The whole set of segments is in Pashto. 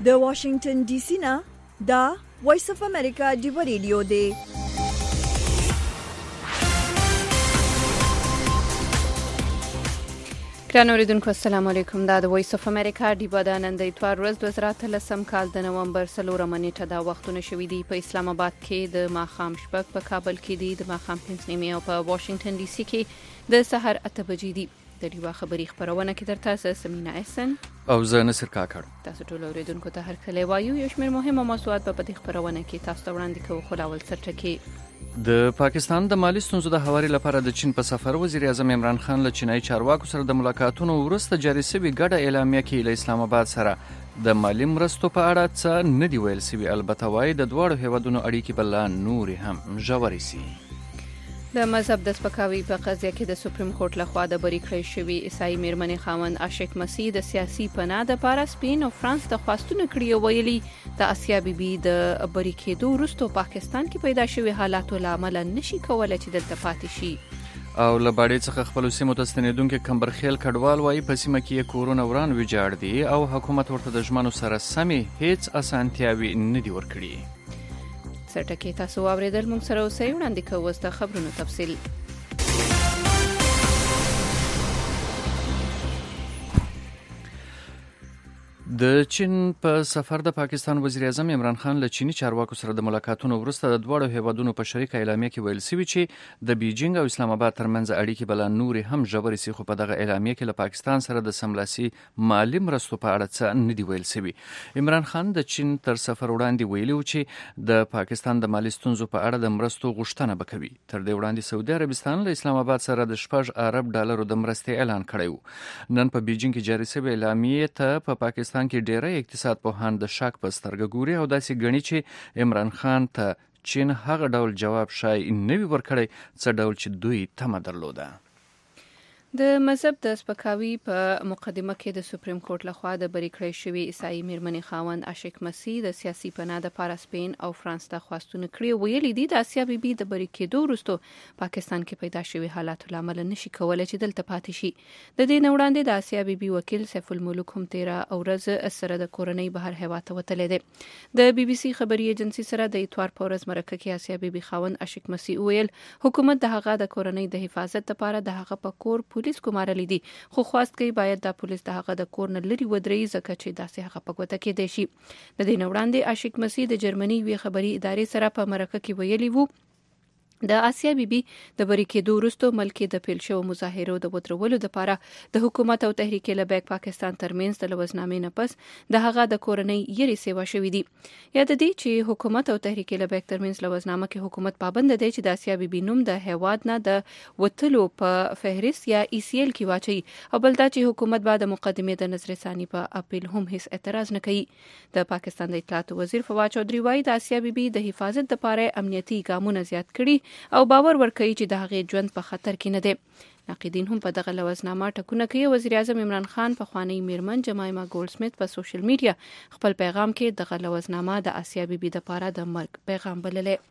د واشنگټن ډي سي نه دا وایس اف امریکا دی ریډیو دی. ګران اوریدونکو السلام علیکم. دا د وایس اف امریکا دی په نن د اتوار ورځ 2013 کال د نومبر 4 نیټه دا وختونه شوې دي. په اسلام آباد کې د ماښام شپږ، په کابل کې دي د ماښام 5 او په واشنگټن ډي سي کې د سحر 8 بجې دي. د ریوا خبري خبرونه کې درته سمینه احسن او زه نصر کاکړ. تاسو ټول اوریدونکو ته هر کله وایو یو شمېر مهمه موضوعات په دې خبرونه کې تاسو ته وړاندې کوو. خو لاول سرټکی د پاکستان د مالی ستونزو د هواري لپاره د چین په سفر وزیر اعظم عمران خان له چینایي چارواکو سره د ملاقاتونو وروسته جاري شوی ګډه اعلامیه کې له اسلام آباد سره د مالی مرستو په اړه څه نه دی ویل شوی. البته وايي د دواړو هیوادونو اړیکې بل نور هم ژورې سي. د مذهب د سپکاوي په قضیه کې د سپریم کورټ لخوا د بری کړی شوی عیسائی میرمنې خاوند عاشق مسیح د سیاسي پناه د پاره سپین او فرانس د خواستونه کړی ویلي د اسیا بیبي د بری کېدو وروسته پاکستان کې پیدا شوی حالاتو لامل نشي کولای چې دلته پاتې شي. او لباړې څخه خپل سیمو ته ستنېدونکو کمبرخیل کډوال وايي په سیمه کې کورونه وران ویجاړ دي او حکومت ورته د ژمنو سره سمې هیڅ اسانتیاوي نه دي ورکړي. سرټکی تاسو اوریدل موږ سره اوسئ. وړاندې کوو اوس د خبرونو تفصیل. د چین په سفر د پاکستان وزیر اعظم عمران خان له چینی چارواکو سره د ملاقاتونو وروسته د دواړو هیوادونو په شریکه اعلامیه کې ویل شوی چې د بیجینګ او اسلام آباد ترمنځ اړیکې بل نور هم ژورې سي. خو په دغه اعلامیه کې له پاکستان سره د سملاسي مالی مرستو په اړه څه نه دی ویل شوی. عمران خان د چین تر سفر وړاندې ویلي و چې د پاکستان د مالی ستونزو په اړه د مرستو غوښتنه وکوي. تر دې وړاندې سعودي عربستان له اسلام آباد سره د 6 ارب ډالرو د مرستې اعلان کړی و. نن په بیجینګ کې جاري شوی اعلامیه ته په پاکستان کې ډیری اقتصاد پوهان د شک په سترګه ګوري او داسې ګڼي چې عمران خان ته چین هغه ډول جواب شای نه وي ورکړی څه ډول چې دوی تمه درلوده. د مذهب د سپکاوي په مقدمه کې د سپریم کورټ لخوا د بری کړی شوی عیسائی میرمنې خاوند عاشق مسیح د سیاسي پناه د پاره سپین او فرانس ته خواستونه کړی ویلي دي د اسیا بیبي د بری کېدو وروسته پاکستان کې پیدا شوی حالات لامل نشي کولای چې دلته پاتې شي. د دې نه وړاندې د اسیا بیبي وکیل سیف الملوک هم 13 ورځ سره د کورنۍ بهر هوا ته وتلی دی. د بي بي سي خبري ایجنسی سره د اتوار په ورځ مرکه کې اسیا بیبي خاوند عاشق مسیح ویل حکومت د هغه د کورنۍ د حفاظت لپاره د هغه په کور پولیس کومارلې دي، خو خواست کوي باید د پولیس د هغه د کور نه لري ودرېږي ځکه چې داسې هغه په ګوته کې دی شي. د دې نه وړاندې عاشق مسیح د جرمني وی خبري ادارې سره په مرکه کې ویلي وو د آسیا بیبي د بری کېدو وروسته ملک د پیل شو مظاهرو د وترولو لپاره د حکومت او تحریک لبیک پاکستان ترمنځ د لوزنامې نه پس د هغه د کورنۍ یری سیوا شوې دي. یاد دي چې حکومت او تحریک لبیک ترمنځ لوزنامه کې حکومت پابند دی چې د آسیا بیبي نوم د هیواد نه د وتلو په فهرست یا ای سی ال کې واچي او بل دا چې حکومت بعد مقدمه د نظر ثاني په اپیل هم هیڅ اعتراض نه کوي. د پاکستان د اطلاعات وزیر فواد چودھری وايي د آسیا بیبي د حفاظت لپاره امنیتي ګامونه زیات کړي او باور ورکوي چې د هغې ژوند په خطر کې نه دی. ناقدین هم په دغه لوزنامه ټکونه کوي. وزیر اعظم عمران خان په خوانی میرمن جمایما ګولډ سمیت په سوشل میډیا خپل پیغام کې دغه لوزنامه د آسیا بیبي د پاره د مرګ پیغام بللی.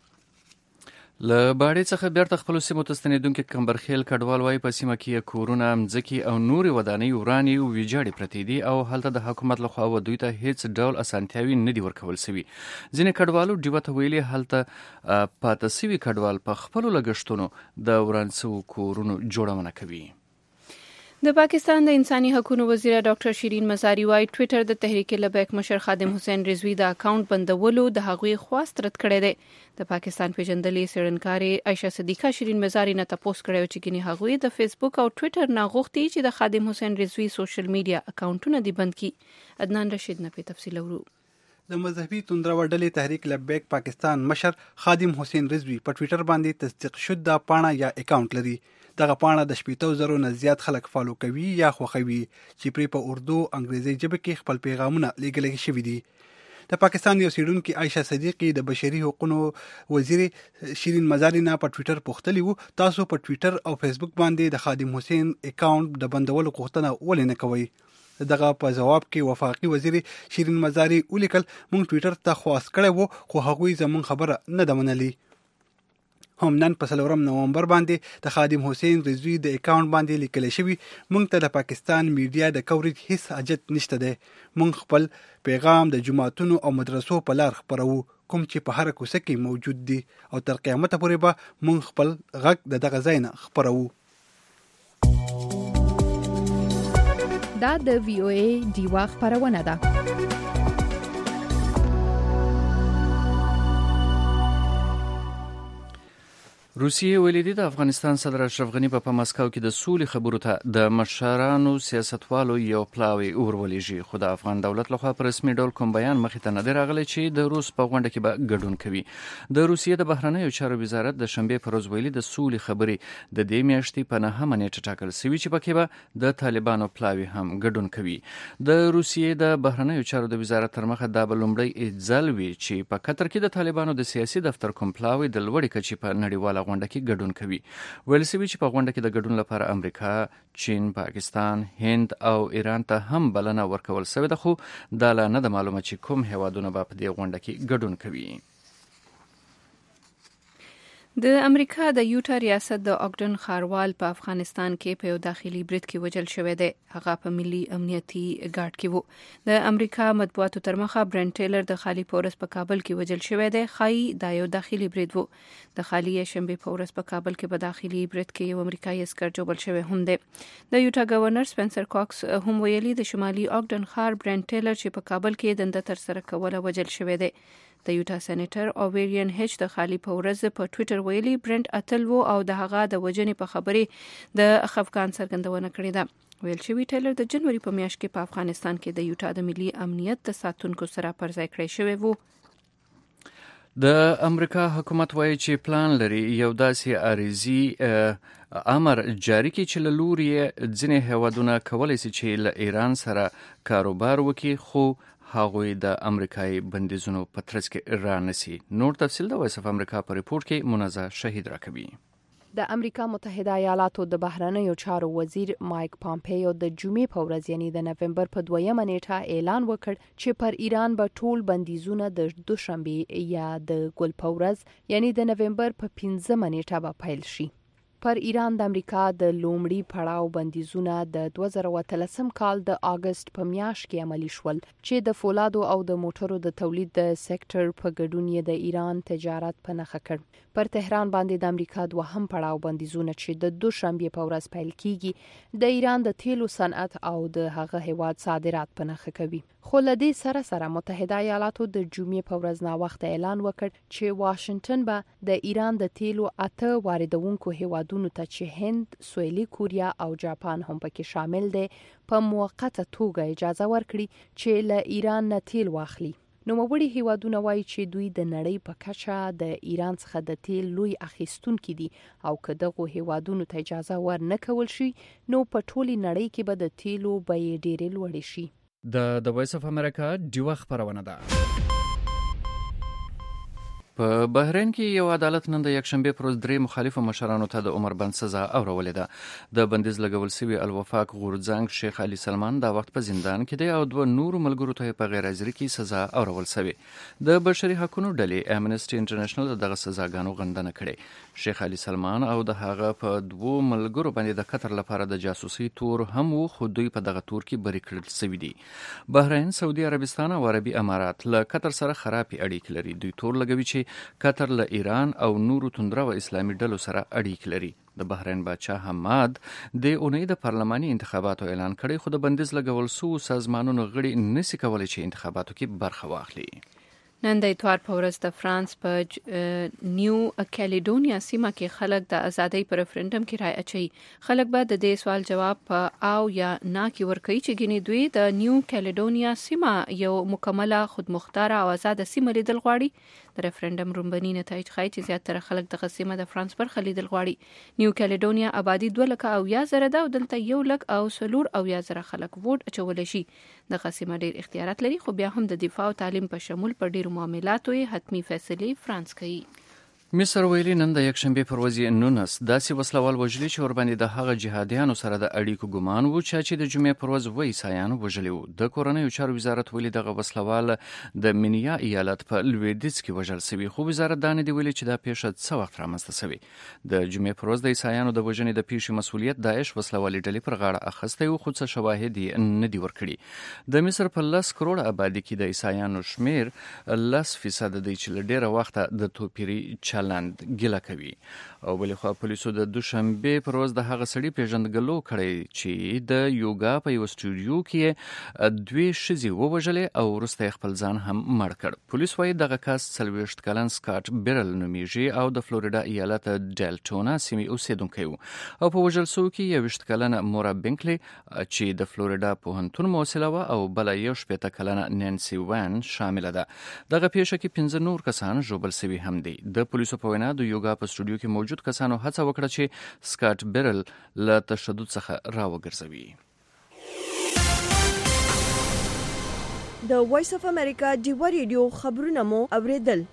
له باړې څخه بیرته خپل سیمو ته ستنېدونکي کمبرخیل کډوال وايي په سیمه کې کورونه، مځکې او نورې ودانۍ ورانې او ویجاړې پرتې دي او هلته د حکومت لخوا دوی ته هیڅ ډول اسانتیاوي نه دي ورکول شوي. ځینې کډوالو ډیوه ته ویلي هلته پاته شوي کډوال په خپلو لګښتونو د وران شوو کورونو جوړونه کوي. د پاکستان د انساني حقوقو وزیر ډاکټر شیرین مزاری وايي ټوئیټر د تحریک لبیک مشر خادم حسین رضوی د اکاونټ بندولو د هغوی خواست رد کړی دی. د پاکستان پیژندلې څېړنکارې عایشه صدیقه شیرین مزاری نه تپوس کړی چې ګینې هغوی د فیسبوک او ټوئیټر نه غوښتي چې د خادم حسین رضوی سوشل میډیا اکاونټونه دی بند کړي. عدنان رشید نه په تفصیل ورو. د مذهبي توندرو ډلې تحریک لبیک پاکستان مشر خادم حسین رضوی په ټوئیټر باندې تصدیق شوه پاڼه یا اکاونټ لري. دغه پاڼه د 80,000 نه زیات خلک فالو کوي یا خوښوي چې پرې په اردو انګریزي ژبه کې خپل پیغامونه لیږل شوي دي. د پاکستان یو څېړونکي عایشه صدیقي د بشري حقوقو وزیر شیرین مزاری نه په ټوئیټر پوښتلي وو تاسو په ټوئیټر او فیسبوک باندې د خادم حسین اکاونټ د بندولو غوښتنه ولې نه کوئ؟ دغه په جواب کې وفاقي وزیر شیرین مزاری ولیکل موږ ټوئیټر ته خواست کړی وو خو هغوی زموږ خبره نه ده منلې. هم نن په 4 نومبر باندې د خادم حسین رضوی د اکاونټ باندې لیکل شوی مونږ ته د پاکستان میډیا د کوریج هیڅ حاجت نشته دی. مونږ خپل پیغام د جماعتونو او مدرسو په لار خپرو کوم چې په هر کوڅه کې موجود دي او تر قیامت پورې به مونږ خپل غږ د دغه ځای نه خپرو. دا د VOA ډیوا خبرونه ده. روسیې ویلي دي د افغانستان صدر اشرف غنی په مسکو کې د سولې خبرو ته د مشرانو سیاستوالو یو پلاوی ورولېږي، خو د افغان دولت لخوا په رسمي ډول کوم بیان مخې ته نه دی راغلی چې د روس په غونډه کې به ګډون کوي. د روسیې د بهرنیو چارو وزارت د شنبې په ورځ ویلي د سولې خبرې د دې میاشتې په 9مه نیټه ټاکل شوې چې پکې به د طالبانو پلاوی هم ګډون کوي. د روسیې د بهرنیو چارو د وزارت تر مخه دا به لومړی ځل وي چې په قطر کې د طالبانو د سیاسي دفتر کوم پلاوی د لوړې کچې په نړیواله غونډه کې ګډون کوي. ویل شوي چې په غونډه کې د ګډون لپاره امریکا، چین، پاکستان، هند او ایران ته هم بلنه ورکول شوې ده، خو دا لا نه ده معلومه چې کوم هیوادونه به په دې غونډه کې ګډون کوي. د امریکا د یوټا ریاست د اګډن خاروال په افغانستان کې په یو داخلي برید کې وژل شوی دی. هغه په ملي امنیتي ګارد کې وو. د امریکا مطبوعاتو تر مخه برنټ ټیلر د خالي پورس په کابل کې وژل شوی دی. خای دا یو داخلي برید وو. د خالي شنبه پورس په کابل کې په داخلي برید کې یو امریکایي عسکر جوړل شوی هم دی. د یوټا گورنر سپنسر کاکس هم ویلي د شمالي اګډن خار برنټ ټیلر چې په کابل کې دنده تر سره کوله وژل شوی دی. د یوټا سېنیټر اوویریان هیچ د خالي پورز په ټوئیټر ویلي برنټ اتل وو او د هغه د وجنې په خبرې د خفقان څرګندونه کړې ده. ویل شوی ټیلر د جنوري په میاشت کې په افغانستان کې د یوټا د ملي امنیت د ساتونکو سره پر ځای کړی شوی وو. د امریکا حکومت وایي چې پلان لري یو داسې عارضي امر جاری کړي چې له لوري ځینې هیوادونه کولی شي چې له ایران سره کاروبار وکړي، خو هغوی د امریکایي بندیزونو په ترڅ کې رانسی. نور تفصیل د وایس اف امریکا په ریپورت کې منازع شهید راکوي. د امریکا متحده ایالاتو د بهرنیو چارو وزیر مایک پامپیو د جمعې په ورځ یعنی د نومبر په 2مه نیټه اعلان وکړ چې پر ایران به ټول بندیزونه د دوشنبه یا د ګل په ورځ یعنی د نومبر په 15مه نیټه به پیل شي. پر ایران د امریکا د لومړي پړاو بندیزونه د 2013 کال د اگست په میاشت کې عملی شول چې د فولادو او د موټرو د تولید د سېکټر په ګډون یې د ایران تجارت په نښه کړ. پر تهران باندې د امریکا دوهم پړاو بندیزونه چې د دوشنبه په ورځ پیل کیږي د ایران د تیلو صنعت او د هغه هیواد صادرات په نښه کوي. خو له دې سره متحده ایالاتو د جمعې په ورځ نا وخت اعلان وکړ چې واشنگټن به د ایران د تیلو 8 واردونکو هیوادونو ته چې هند، سویلي کوریا او جاپان هم پکې شامل دي په موقته توګه اجازه ورکړي چې له ایران نه تیل واخلي. نو موړي هیوادونه وایي چې دوی د نړۍ په کچه د ایران څخه د تیل لوی اخیستونکي دي او که دغه هیوادونو ته اجازه ور نه کول شي نو په ټولي نړۍ کې به د تیلو بیې ډېرې لوړې شي. د وایس اف امریکا ډیوا خبرونه ده. په بحرین کې یو عدالت نن د یکشنبه پر ورځ 3 مخالفو مشرانو ته د عمر بند سزا اورولې ده. د بندیز لګول شوی الوفاق غورځنګ شیخ علي سلمان دا وخت په زندان کې دی او 2 نور ملګرو ته په غیر حاضری کې سزا اورول شوی. د بشري حقوقو ډلې امنسټي انټرنیشنل دغه سزاګانو غندنه کړې. شیخ علي سلمان او د هغه په 2 ملګرو باندې د قطر لپاره د جاسوسي تور هم وو، خو دوی په دغه تور کې بری کړل شوی دي. بحرین، سعودي عربستان او عربي امارات له قطر سره خرابې اړیکې لري. دوی تور لګوي چې قطر له ایران او نورو توندره و اسلامي ډلو سره اړیکې لري. د بحرین بادشاه حماد د اونۍ د پارلماني انتخاباتو اعلان کړی، خو د بندیز لګول شو سازمانونو غړي نشي کولای چې انتخاباتو کې برخه واخلي. نن د اتوار په ورځ د فرانس په نیو کالیډونیا سیمه کې خلک د ازادۍ پر ریفرندم کې رائے اچوي. خلک به د دې سوال جواب په او یا نه کې ورکوي چې ګینه دوی د نیو کالیډونیا سیمه یو مکمله خودمختاره او آزاد سیمه لیدل غواړي. د ریفرندم رومبني نتایج ښایي چې زیاتره خلک د سیمه د فرانس برخه لیدل غواړي. نیو کالیډونیا آبادی 2,000 ده او دلته 1,000 خلک ووټ اچول شي. د سیمه ډیر اختیارات لري، خو بیا هم د دفاع او تعلیم په شمول په ډیر معاملاتو حتمی فیصله فرانس کوي. مصر ویلي نن د یکشنبه پر ورځ 19 داسې وسلوال وژلي چې ورباندې د هغه جهادیانو سره د اړیکو ګمان وو چې د جمعې پر ورځ وې عیسایانو وژلي وو. د کورنیو چارو وزارت ویلي دغه وسلوال د منیا ایالت په لویدیځ کې وژل شوی، خو وزارت دا نه دی ویلي چې دا پیښه څه وخت رامنځته شوې. د جمعې پر ورځ د عیسایانو د وژنې د پیښې مسؤلیت داعش وسلوالي ډلې پر غاړه اخیستی وو، خو څه شواهد یې نه دي ورکړي. د مصر په 10 کروڑه آبادی کې د عیسایانو شمیر 10% دی چې ډیره وخت د توپیری چلند ګله کوي. او بلې خوا پولیسو د دوشنبه پر ورځ د هغه سړي پیژندګلو کړی چې د یوګا په یو سټوډیو کې دوی ښځې ووژلې او وروسته خپل ځان هم مړ کړ. پولیس وايي دغه کس 40 کلن سکاټ بیرل نومیږي او د فلوریدا ایالت ډیلټونا سیمې اوسیدونکی و. او په وژل شوو کې 20 کلن مورا بینکلی چې د فلوریدا پوهنتون محصله و او بل 18 کلن نانسی وان شامل ده. دغه پیښه کې 15 نور کسان ژوبل شوي هم دي. د پولیسو په وینا د یوګا په سټوډیو کې موجود کسانو هڅه وکړه چې سکاټ بیرل له تشدد څخه راوګرځوي. د وایس اف امریکا ډیوا ریډیو خبرونه مو اوریدل.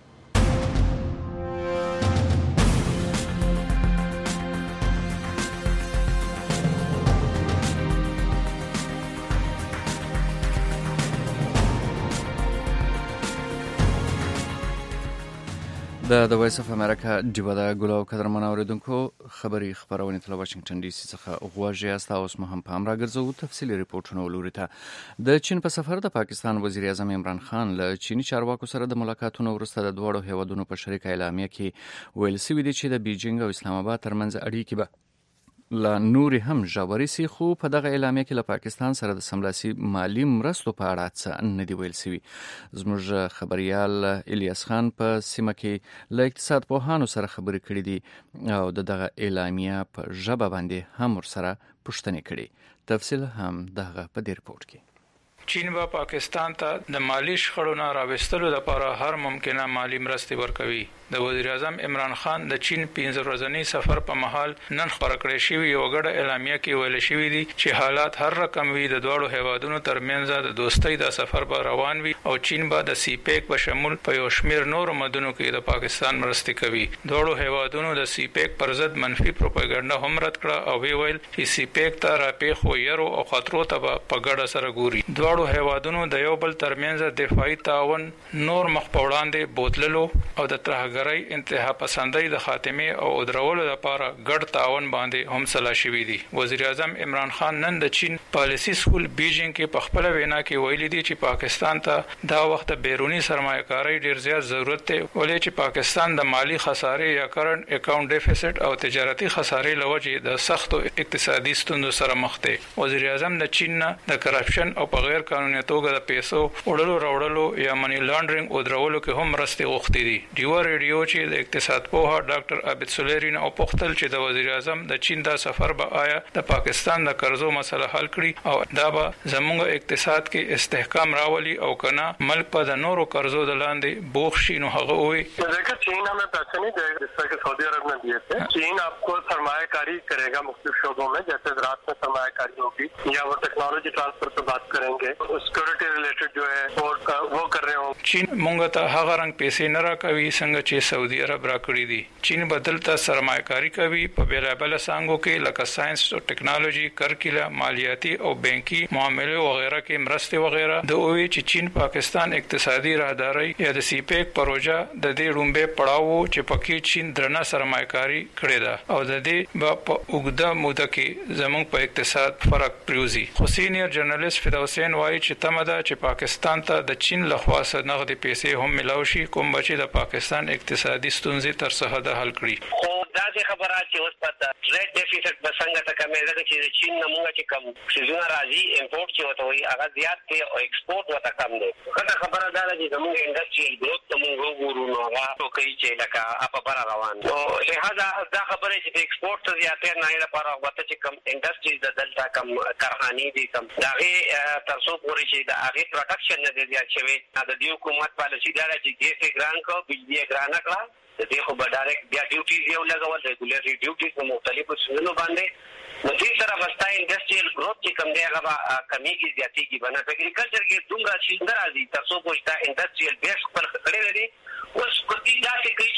د وایس اف امریکا ډیوا د ګلو قدرمن اوریدونکو خبري خبرونه تل واشنگټن ډي سي څخه غواړي است اوس مو هم پام راګرځو تفصيلي ریپورتونه ولوري ته. د چین په سفر د پاکستان وزیر اعظم عمران خان له چینی چارواکو سره د ملاقاتونو وروسته د دوړو هیوادونو په شریک اعلامیه کې ویل شوی دی چې د بیجینګ او اسلام آباد ترمنځ اړیکې به لا نور هم ژورې سي، خو په دغه اعلامیه کې له پاکستان سره د سملاسي مالی مرستو په اړه څه نه دی ویل شوی. زموږ خبريال الیاس خان په سیمه کې له اقتصاد پوهانو سره خبرې کړې دي او دغه اعلامیه په ژبه باندې هم ورسره پوښتنې کړې. تفصیل هم دغه په دې ریپورت کې. چین با پاکستان ته د مالی شخړو نه راوستلو لپاره هر ممکنه مالی مرستې ورکوي. د وزیر اعظم عمران خان د چین 15 ورځنی سفر په مهال نن خبر کړی شوی یو غړ اعلامیه کې ویل شوی دی چې حالات هر رقم وي د دوړو هیوادونو ترمنځ د دوستۍ د سفر به روان وي او چین به د سی پیک په شمول په یو شمیر نور مدنونو کې د پاکستان مرستې کوي. دوړو هیوادونو د سی پیک پر ضد منفي پروپاګاندا هم رد کړه او ویل چې سی پیک ته راپې خو یرو او خطرو ته په ګډه سره ګوري. دوړو هیوادونو د یو بل ترمنځ دفاعي تعاون نور مخ په وړاندې بوتللو او د ترهګرۍ انتها پسندۍ د خاتمه او درولو لپاره ګډ تعاون باندې هم سلا شوی دی. وزیر اعظم عمران خان نن د چین پالیسی سکول بیجینګ کې په خپل وینا کې ویلي دی چې پاکستان ته دا وخت بیرونی سرمایه‌کاري ډیر زیات ضرورت دی ولې چې پاکستان د مالی خسارې یا کرنٹ اکاونټ ډیفیسټ او تجارتي خسارې لوجې د سختو اقتصادي ستونزو سره مخ دی. وزیر اعظم د چین د کرپشن او په غیر قانوني توګه د پیسو وړلو راوړلو یا منی لانډرینګ او درولو کې هم مرستې غوښتي دي. ډیوا ریډیو چې د اقتصاد پوها ډاکټر عابد سلیرین او پختل چې د وزیر اعظم د چین دا سفر به آیا د پاکستان د قرضو مسله حل کړي او دا به زموږ اقتصاد کې استحکام راولي او کنه ملک په د نورو قرضو د لاندې بوخ شي. نو هغه وي देखिए चीन हमें पैसे नहीं देगा जिस तरह के सऊदी अरब ने दिए थे. चीन आपको सरमायाकारी करेगा मुख्तलिफ शोबों में जैसे ज़राअत में सरमायाकारी होगी या वो टेक्नोलॉजी ट्रांसफर पे बात करेंगे, सिक्योरिटी रिलेटेड जो है वो कर रहे हो. चीन مونږ ته هغه رنګ پیسې نه راکوي څنګه چې سعودي عرب راکړي دي. چین بدلته سرمایه‌کاری کوي په بیلابل څنګهو کې لکه ساينس او ټیکنالوژي، کرکله، مالیاتي او بانکي معاملې وغیرہ کې مرستې وغیرہ. د اوې چې چین پاکستان اقتصادي راهداري یا د سی پیک پروژه د دې رومبه پړاو چې پکې چین درنه سرمایه‌کاری کړې ده او د دې په اوږده موده کې زموږ په اقتصاد فرق پریوزي. خو سینیئر جرنالست فدا حسین وایي چې تمه ده چې پاکستان ته د چین لخوا نغدي پیسې هم ملاوي شي کوم چې د پاکستان اقتصادي ستونزې تر څه حد حل کړي. خو دا خبره چې اوس په ټریډ ډیفیسټ بسنګ ته کمې ده چې چین نمونه چې کم سيزونه راځي امپورټ چې وته وي هغه زیات دی او ایکسپورټ وته کم دی. دا خبره ده چې زموږ انډستریال ګروث موږ وګورو نو هغه کوي چې لکه اپ بار روان نو لہذا دا خبره چې د ایکسپورټ ته زیاتې نه لپاره وته چې کم انډستریز د دلته کم کارخانې دي کم داغه ترڅو پورې چې د هغه پروډکشن نه دی زیات شوی. د دې حکومت پالیسی دا چې ګیس ګران کو بجلی ګران کړه د دې خو به ډایرکټ بیا ډیوټیز یو لګول ریګولري ډیوټیز په مختلفو څیزونو باندې نو دې سره وستا انډستریال ګروث چې کم دی هغه کمیږي زیاتېږي. بنا په اګریکلچر کې دومره شي درازي ترڅو پوښتا انډستریال بیس پر کړی لري. اوس کوتي دا چې کوي چې د چین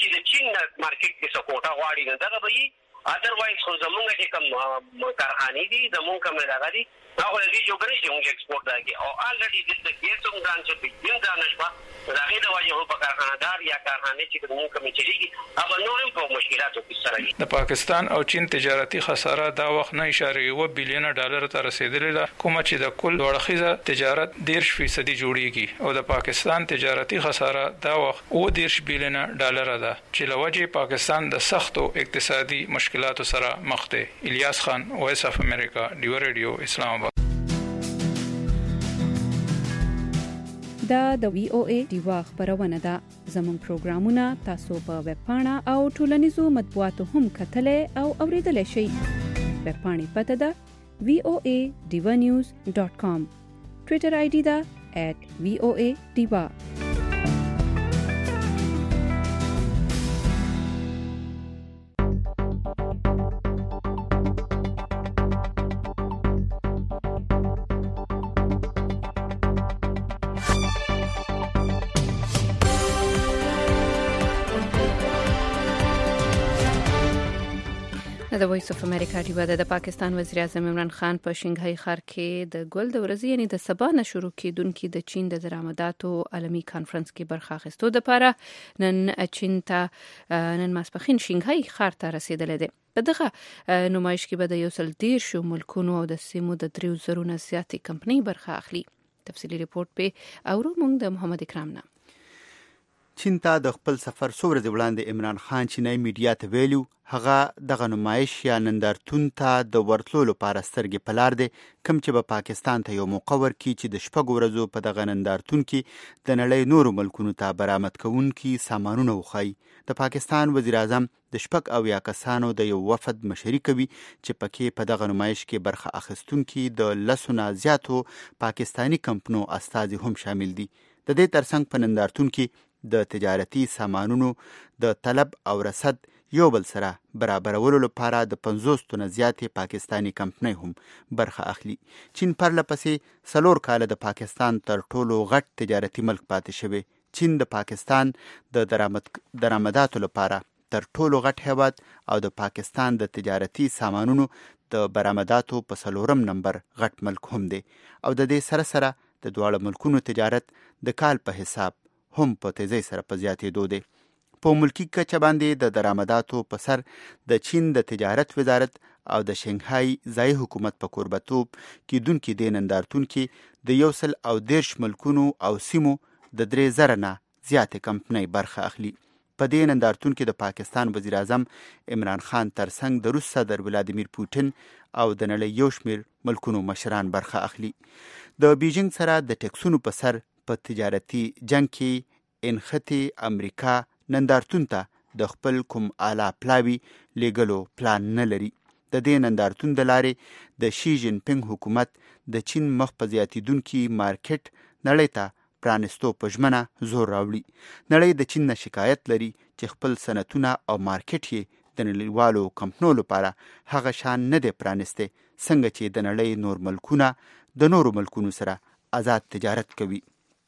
چین مارکیټ کې سپورټ غواړي نه دا به اذروایز خو زمونږ چې کوم کارخانې دي زمونږ کوم راغلي هغه دې جوړې چې موږ ایکسپورټ راځي او الریډي د کیسوم ځان چې په دا نشبه راغی د واجب په کارخانه‌دار یا کارخانه چې موږ کوم چلیږي هغه نورم په مشکلاتو کې سره دي. د پاکستان او چین تجارتي خساره دا وخت نه اشاره یو بلین ډالر ته رسیدلې ده کوم چې د کل ورخیزه تجارت 10% جوړیږي او د پاکستان تجارتي خساره دا وخت 10 بلین ډالر ده چې لوجه پاکستان د سختو اقتصادي مشکلاتو سره مخ دی. الیاس خان وایس اف امریکا ډیو ریډیو اسلام آباد. دا د وی او ای دیوا خبرونه ده. زموږ پروګرامونه تاسو په ویب پاڼه او ټولنیزو مطبوعاتو هم کتلې او اوریدلای شئ. ویب پاڼې پته ده voanews.com. ټویټر آی ډي ده @voadiva. د وایس اف امریکا ډیوا د پاکستان وزیر اعظم عمران خان په شنګهای ښار کې د ګل د ورځې یعنی د سبا نه شروع کېدونکې د چین د درآمداتو عالمي کانفرنس کې برخه اخیستو لپاره نن چین ته نن ماسپخین شنګهای ښار ته رسیدلې ده. په دغه نمایش کې به د 130 ملکونو او د سیمو د 300 نه زیاتې کمپنۍ برخه اخلي. تفصیلی ریپورت په اورو موږ د محمد اکرام نه. چین ته د خپل سفر څو ورځې وړاندې عمران خان چینای میډیا ته ویلو هغه دغه نمایش یا نندارتون ته د ورتلو لپاره سترګې په لار دی کوم چې به پاکستان ته یو موقع ورکړي چې د شپږ ورځو په دغه نندارتون کې د نړۍ نورو ملکونو ته برآمد کوونکي سامانونه وښایي. د پاکستان وزیر اعظم د 90 کسانو د یو وفد مشري کوي چې پکې په دغه نمایش کې برخه اخیستونکي د 10 نه زیاتو پاکستانی کمپنو استازي هم شامل دي. د دې ترڅنګ په نندارتون کې د تجارتي سامانونو د طلب او رسد یو بل سره برابرولو لپاره د 50 تنه زیاتې پاکستانی کمپنۍ هم برخه اخلي. چین پرله پسې 4 کاله د پاکستان تر ټولو غټ تجارتي ملک پاتې شوی. چین د پاکستان د درآمداتو لپاره تر ټولو غټ هیواد او د پاکستان د تجارتي سامانونو د برآمداتو په 4م نمبر غټ ملک هم دی او د دې سره سره د دواړو ملکونو تجارت د کال په حساب هم په تیزی سره په زیاتېدو دی. په ملکی کچه باندې د درآمداتو په سر د چین د تجارت وزارت او د شنګهای ځایي حکومت په کوربتوب کېدونکي د نندارتون کې د 110 ملکونو او سیمو د 3000 نه زیاتې کمپنۍ برخه اخلي. په دې نندارتون کې د پاکستان وزیر اعظم عمران خان ترڅنګ د روس صدر ولادیمیر پوتین او د نړۍ یو شمېر ملکونو مشران برخه اخلي. د بیجینګ سره د ټیکسونو په سر په تجارتي جنگ کې انختی امریکا نندارتون ته د خپل کوم اعلی پلاوی لیګلو پلان نه لري. د دې نندارتون د لارې د شي جین پینګ حکومت د چین مخ په زیاتیدونکي مارکیټ نړۍ ته پرانستو په ژمنه زور راوړي. نړۍ د چین نه شکایت لري چې خپل صنعتونه او مارکیټ یې د نړیوالو کمپنیو لپاره هغه شان نه دی پرانسته څنګه چې د نړۍ نور ملکونه د نورو ملکونو سره آزاد تجارت کوي.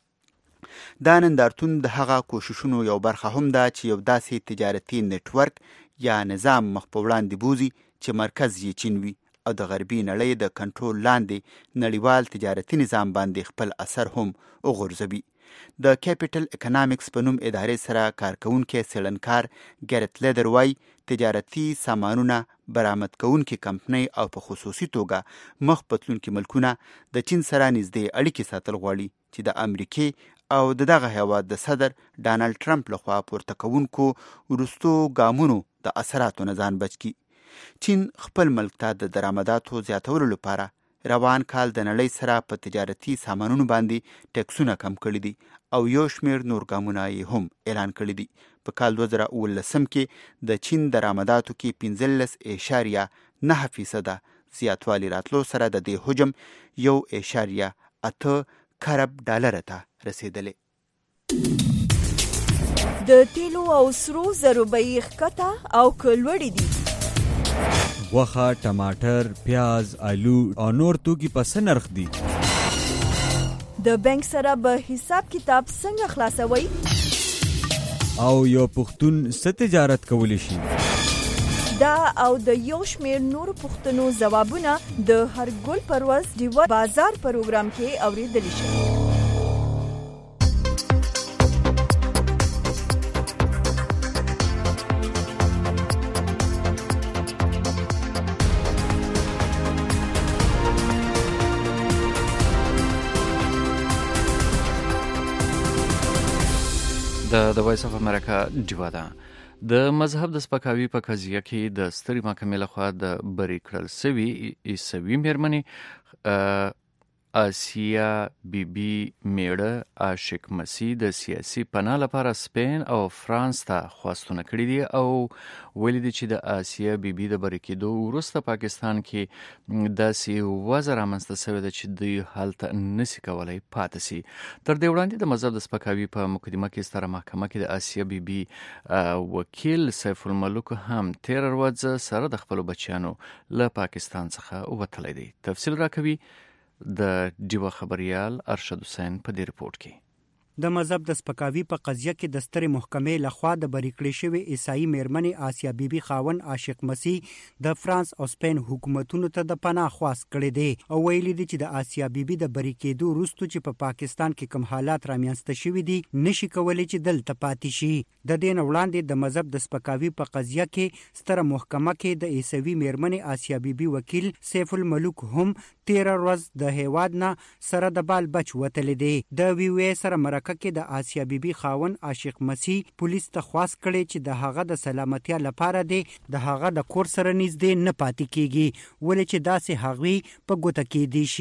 دا نندارتون د هغه کوششونو یو برخه هم ده چې یو داسې تجارتي نتورک یا نظام مخ په وړاندې بوزي چې مرکز یې چین وي او د غربي نړۍ د کنټرول لاندې نړیوال تجارتي نظام باندې خپل اثر هم وغورځوي. د کیپټل اکونومکس په نوم ادارې سره کارکونکي څېړنکار ګریت لیدر وایي تجارتي سامانونه برآمد کوونکي کمپنۍ او په خصوصي توګه مخ په تلونکي ملکونه د چین سره نږدې اړیکې ساتل غواړي چې د امریکې او دغه هیواد د صدر ډانلډ ټرمپ لخوا پورته کوونکو وروستو ګامونو د اثراتو نه ځان بچ کړي. چین خپل ملک ته د درآمداتو زیاتولو لپاره روان کال د نړۍ سره په تجارتي سامانونو باندې ټیکسونه کم کړي دي او یو شمېر نور ګامونه یې هم اعلان کړي دي. په کال 2019 کې د چین درآمداتو کې 15.9% زیاتوالی راتلو سره د دې حجم 1.8 خرب ډالر ته رسیدلې. د تیلو او سرو زرو بیې ښکته او کلوړې دي. غوښه، ټماټر، پیاز، آلو او نور توکي په څه نرخ دي؟ د بانک سره به حساب کتاب څنګه خلاصوي؟ او یو پښتون ست تجارت کولی شي؟ دا او د یو شمېر نور پوښتنو ځوابونه د هر ګل پرواز ډیوه بازار پروګرام کې اوریدلی شي. د وایس اف امریکا ډیوا ده. د مذهب د سپکاوي په قضیه کې د سترې محکمې لخوا د بری کړل سوي عیسوي میرمنې آسیا بیبي میړه عاشق مسیح د سیاسي پناه لپاره سپین او فرانس ته خواستونه کړي دي او ویلي دي چې د آسیا بیبي د بری کېدو وروسته پاکستان کې داسې وضع رامنځته شوې ده چې دوی هلته نشي کولی پاتې سي. تر دې وړاندې د مذهب د سپکاوي په مقدمه کې ستره محکمه کې د آسیا بیبي وکیل سیف الملک هم تیر ورځ سره د خپل بچیانو له پاکستان څخه وتلی دی. تفصیل راکوي د ډیوا خبريال ارشد حسین په دې رپورت کې. د مذهب د سپکاوي په قضیه کې د سترې محکمې لخوا د بری کړې شوې عیسائی میرمنې آسیا بیبي خاوند عاشق مسیح د فرانس او سپین حکومتونو ته د پناه خواست کړی دی او ویلي دي چې د آسیا بیبي د بری کېدو وروسته چې په پاکستان کې کوم حالات رامنځته شوي دي نشي کولی چې دلته پاتې شي. د دې نه وړاندې د مذهب د سپکاوي په قضیه کې ستره محکمه کې د عیسوي میرمنې آسیا بیبي وکیل سیف الملک هم 13 ورځ د هیواد نه سره د بال بچ وتلی دی. د وی وی سره مرکه کې د آسیا بیبي خاوند عاشق مسیح پولیس ته خواست کړي چې د هغه د سلامتیا لپاره دی د هغه د کور سره نږدې نه پاتې کیږي ولې چې داسې هغوی په ګوته کې دی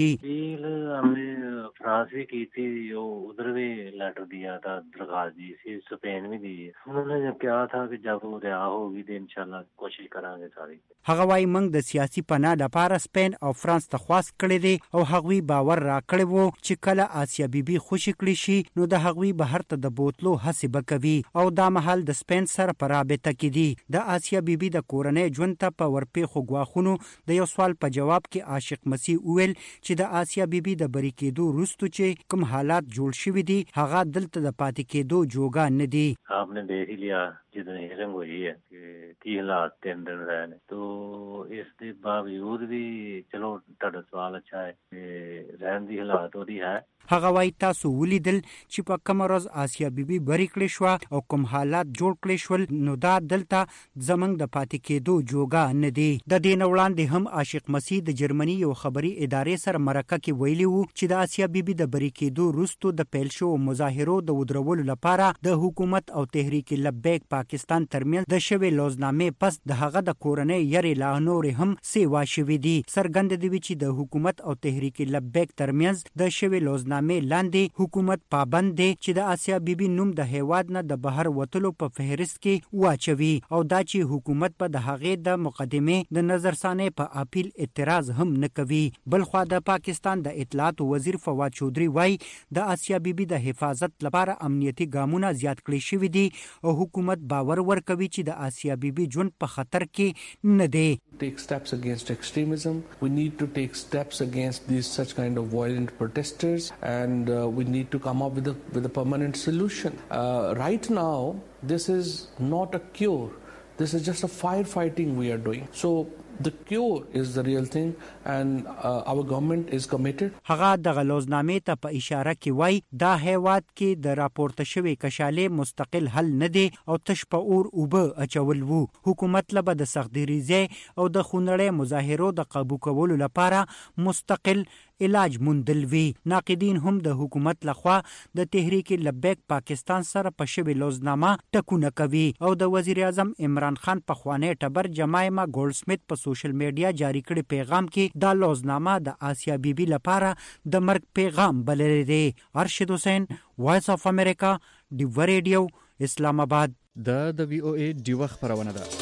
شي. फ्रांस की थी जो उधर भी लेटर दिया था दरखास्त दी थी स्पेन भी दी. उन्होंने जब कहा था कि जब वो रिहा होगी तो इंशाल्लाह कोशिश करांगे सारी. هغه وايي موږ د سیاسي پناه لپاره سپین او فرانس ته خواست کړی دی او هغوی باور راکړی وو چې کله آسیا بیبي خوشي کړی شي نو د هغوی بهر ته د بوتلو هڅې به کوي او دا مهال د سپین سره په رابطه کې دي. د آسیا بیبي د کورنۍ ژوند ته په ورپېښو ګواښونو د یو سوال په جواب کې عاشق مسیح وویل چې د آسیا بیبي د بری کېدو وروسته چې کوم حالات جوړ شوي دي هغه دلته د پاتې کېدو جوګه نه دي. आपने देख ही लिया जितनी हिरंग हुई है कि हालात 3 दिन रहे तो इसके बावजूद भी चलो ਤੁਹਾਡਾ सवाल अच्छा है रहन दी हालात हो रही है. هغه وايي تاسو ولیدل چې په کوم ورځ آسیا بیبي بری کړې شو او کوم حالات جوړ کړی شول نو دا دلته زمنګ د پاتې کېدو جوګه نه دی. د دې نه وړاندې هم عاشق مسیح د جرمني یو خبري ادارې سره مرکه کې ویلي وو چې د آسیا بیبي د بری کېدو وروسته د پیل شو مظاهرو د ودرولو لپاره د حکومت او تحریک لبیک پاکستان ترمنځ د شوی لوزنامې پس د هغه د کورنۍ یری لا نور هم سیوا شوی دي. سرګند دی چې د حکومت او تحریک لبیک ترمنځ د شوی لوزنامې لاندې حکومت پابند دی چې د آسیا بیبي نوم د هیواد نه د بهر وتلو په فهرست کې واچوي او دا چې حکومت په د هغې د مقدمې د نظرثانې په اپیل اعتراض هم نه کوي. بلخوا د پاکستان د اطلاعات وزیر فواد چودھری وايي د آسیا بیبي د حفاظت لپاره امنیتي ګامونه زیات کړی شوي دي او حکومت باور ورکوي چې د آسیا بیبي ژوند په خطر کې نه دی. Take steps against extremism. We need to take steps against these such kind of violent protesters, and we need to come up with a permanent solution. Right now, this is not a cure. This is just a firefighting we are doing. So the cure is the real thing, and our government is committed. هغه د غلوزنامې ته په اشاره کې وای دا هیواد کې د راپورته شوی کشالې مستقل حل نه دی او تش په اور اوبه اچول وو. حکومت له د سختدریزه او د خونړې مظاهرو د قابو کولو لپاره مستقل علاج مندلوي. ناقدین هم د حکومت لخوا د تحریک لبیک پاکستان سره په شوی لوزنامه ټکونه کوي او د وزیر اعظم عمران خان په خوانی ټبر جمایما ګولډ سمیت په سوشل میډیا جاری کړي پیغام کې دا لوزنامه د آسیا بیبي لپاره د مرګ پیغام بللی دی. ارشد حسین، وایس اف امریکا، ډیوا ریډیو، اسلام آباد. د وی او ای ډیوا خبرونه ده.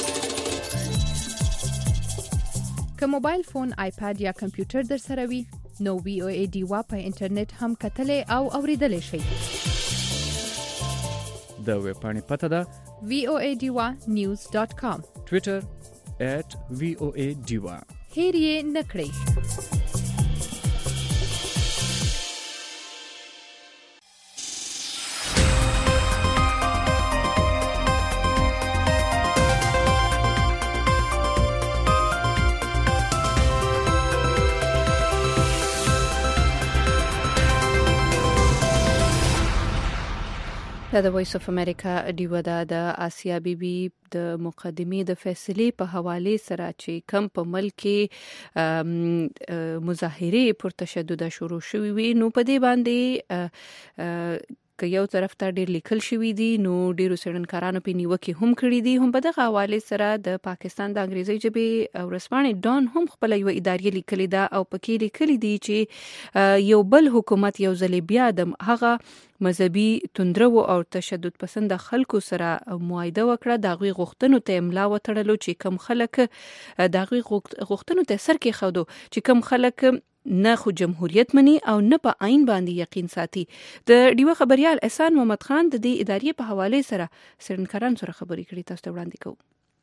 که موبایل فون، آیپاد یا کمپیوټر در سره وي نو وی او ای ډیوا په انټرنیټ هم کتلې او اوریدلې شئ. د ویب پاڼې پته ده voadiwa.news.com. ټویټر @voadiwa. هیر یې نه کړئ. د وایس اف امریکا ډیو د آسیا بیبي د مقدمې د فیصلې په حواله سره چې کم په ملک کې مظاهره پر تشدد شروع شوې وي نو په دې باندې که یو طرف ته ډېر لیکل شوی دی نو ډېرو څېړنکارانو په نیوکه هم کړی دي هم په دغه حواله سره د پاکستان د انګریزي ژبې ورځپاڼې ډان هم خپل یو اداري لیکلي ده او پکې لیکلي دي چې یو بل حکومت یو ځل بیا د هغه مذهبي توندرو او تشدد پسند خلکو سره معاهده وکړه د غوي غوښتنو ته املا وتړلو چې کم خلک د غوي غوښتنو ته سر کې خودو چې کم خلک نه خو جمهوریت مني او نه په عین باندې یقین ساتي. د ډیوه خبريال احسان محمد خان د دې ادارې په حواله سره څېړنکارانو سره خبرې کړې تاسو ته وړاندې کوم.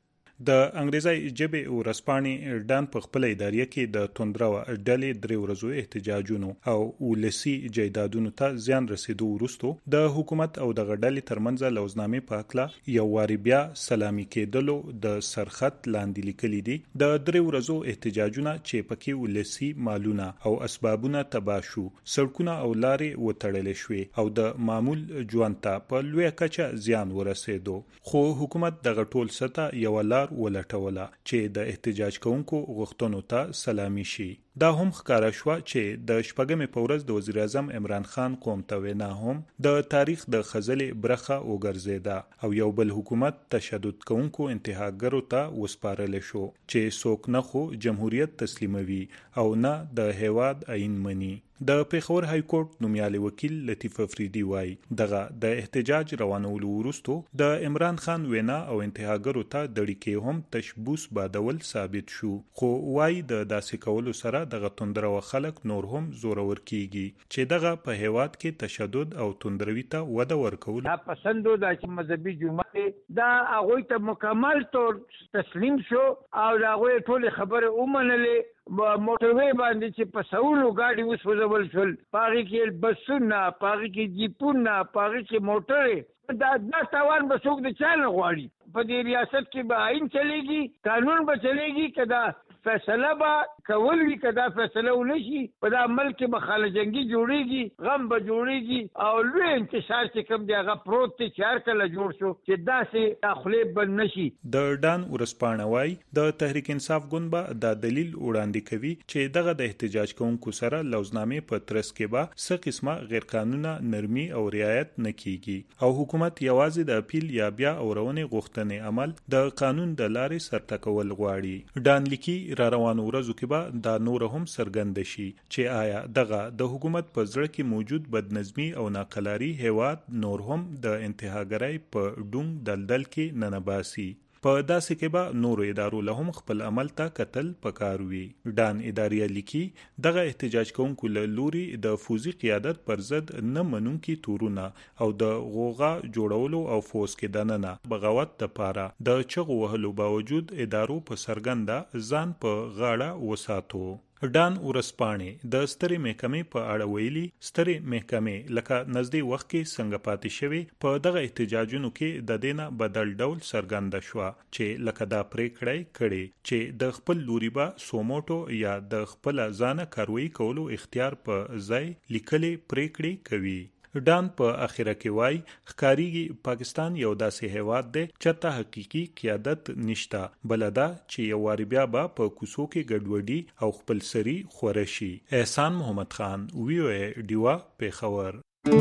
د انګریزي ژبې ورځپاڼې ډان په خپل ادارې کې د توندرو ډلې درې ورځو احتجاجونو او ولسی جیدادونو ته زیان رسیدو وروسته د حکومت او د غډلې ترمنځ لوزنامې په اکلا یو واری بیا سلامي کېدلو د سرخط لاندې لیکلي دي. د درې ورځو احتجاجونه چې پکې ولسی مالونه او اسبابونه تباه شو، سړکونه او لارې وتړل شوې او د معمول ژوند ته په لوی کچه زیان ورسېدو، خو حکومت د غټول سطح یو ولټوله چې د احتجاج کوونکو غوښتنو ته سلامي شي. دا هم ښکارا شو چې د شپږمې په ورځ د وزیر اعظم عمران خان قوم ته وینا هم د تاریخ د خزلې برخه وګرځیده او یو بل حکومت تشدد کوونکو انتهاګرو ته وسپارل شو چې څوک نه خو جمهوریت تسلیموي او نه د هیواد آئین مني. د پیښور های کورټ نومیالي وکیل لطیف افریدي وایي دغه د احتجاج روانولو وروسته د عمران خان وینا او انتهاګرو ته د اړیکې هم تشبوس بادول ثابت شو، خو وایي د داسې کولو سره دغه توندرو خلک نور هم زورور کیږي چې دغه په هیواد کې تشدد او توندروي ته وده ورکول. دا پسندو د مذهبي جماعت دا هغه ته مکمل طور تسلیم شو او دا هغه ټول خبره ومنلې. موټروي باندې چې په سوالو گاډي وسوځول شول، پاغي کې بسونه، پاغي کې جیپونه، پاغي کې موټرې، دا تاوان به څوک د چا نه غواړي. په دې ریاست کې به آئین چلےږي، قانون به چلےږي، کدا فیصله به کول وی کدا فیصله ونشي په دا ملک کې مخاله جنگي جوړيږي، غم به جوړيږي او لوی انتشار چې کوم دی هغه پروت ته چار کله جوړ شو چې داسې داخله بند نشي. د ډان ورسپانوي د تحریک انصاف ګوند به دا دلیل وړاندې کوي چې دغه د احتجاج کوونکو سره لوزنامې په ترڅ کې به څه قسمه غیر قانونه نرمي او رعایت نه کیږي او حکومت یوازې د اپیل یا بیا اورونې غوښتنې عمل د قانون د لارې سرټکول غواړي. ډان لیکي را روانو ورځو کې به دا نور هم څرګند شي چې آیا دغه د حکومت په زړه کې موجود بدنظمي او ناقلاري هیواد نور هم د انتهاګرۍ په ډونګ دلدل کې ننباسي. په داسې کې به نورو ادارو له هم خپل عمل ته کتل پکار وي. ډان اداري لیکي دغه احتجاج کوونکو له لوري د فوزي قیادت پر ضد نه منونکي تورونه او د غوغا جوړولو او فوز کې دننه بغاوت د پاره د چغو وهلو باوجود ادارو په سرګنده ځان په غاړه وساتو. ډان ورسپانې د سترې محکمې په اړه ویلي سترې محکمې لکه نږدې وخت کې څنګه پاتې شوی په دغه احتجاجونو کې د دینه بدل ډول سرګنده شو چې لکه دا پریکړې کړي چې د خپل لوري با سوموټو یا د خپل ځانه کاروي کولو اختیار په ځای لیکلې پریکړې کوي. ډان په اخره کې وای ښکاریږي پاکستان یو داسې هیواد دی چې ته حقيقي قیادت نشته، بلدا چې یو واری بیا په کوڅو کې ګډوډي او خپل سری خورشي. احسان محمد خان ویو ډیوا پیښور.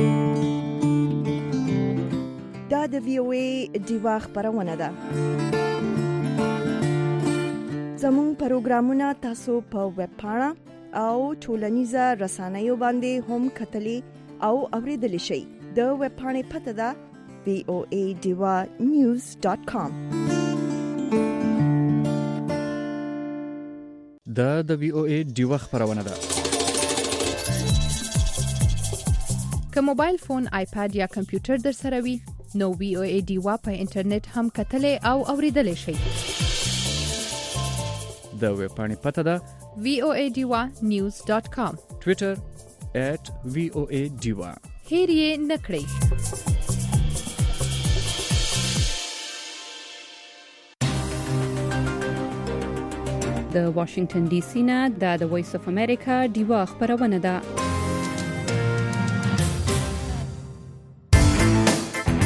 دا د ویو ډیوا خبرونه ده. زموږ پروګرامونه تاسو په ویب پاڼه او ټولنیزه رسنیو باندې هم کتلی او اوریدل شي. د ویب پاڼې پته ده voadivanews.com. د VOA ډیوا خبرونه ده. که موبایل فون، آیپاد یا کمپیوټر در سره وي نو VOA ډیوا په انټرنیټ هم کتلی او اوریدل شي. د ویب پاڼې پته ده voadivanews.com. ټوئیټر @VOA_Diva. هیر یې نکړئ. د واشنگټن ډي سي نه د وایس اف امریکا ډیوا خبرونه ده.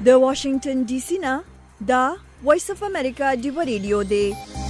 د واشنگټن ډي سي نه دا وایس اف امریکا دی ریډیو دی.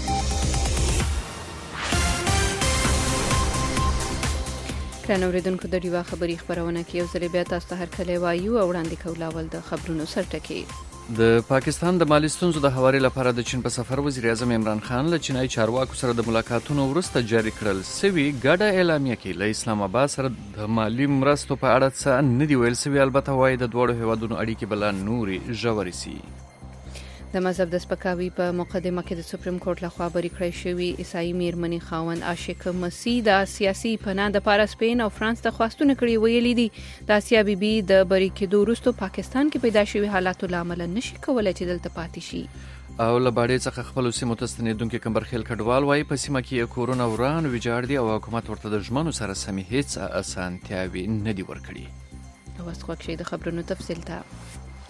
کرن اوریدونکو د ډیوا خبری خبرونه کې یو ځل بیا تاسو ته هرکلی وایو او وړاندې کول اول د خبرونو سرټکی. د پاکستان د مالي ستونزو د هواري لپاره د چین په سفر وزیر اعظم عمران خان له چینایي چارواکو سره د ملاقاتونو وروسته جاری کړل سوي ګډه اعلامیه کې له اسلام آباد سره د مالي مرستو په اړه څه نه دی ویل سوي. البته وايي د دوړو هیوادونو اړیکې بل نوري ژورې سي. د مذهب د سپکاوي په مقدمه کې د سپریم کورټ لخوا بری کړی شوی عیسائی میرمنې خاوند عاشق مسیح د سیاسي پناه د پاره سپین او فرانس ته خواستونه کړي ویلي دي د آسیا بیبي د بری کېدو وروسته پاکستان کې پیدا شوی حالاتو لامل نشي کولای چې دلته پاتې شي. او لباړې څخه خپل سیمو ته ستنېدونکي کمبرخیل کډوال وايي په سیمه کې کورونه وران ویجاړ دي او حکومت ورته د ژمنو سره سمې هیڅ اسانتیاوي نه دي ورکړي. او اوس خوښ شي د خبرونو تفصیل ته.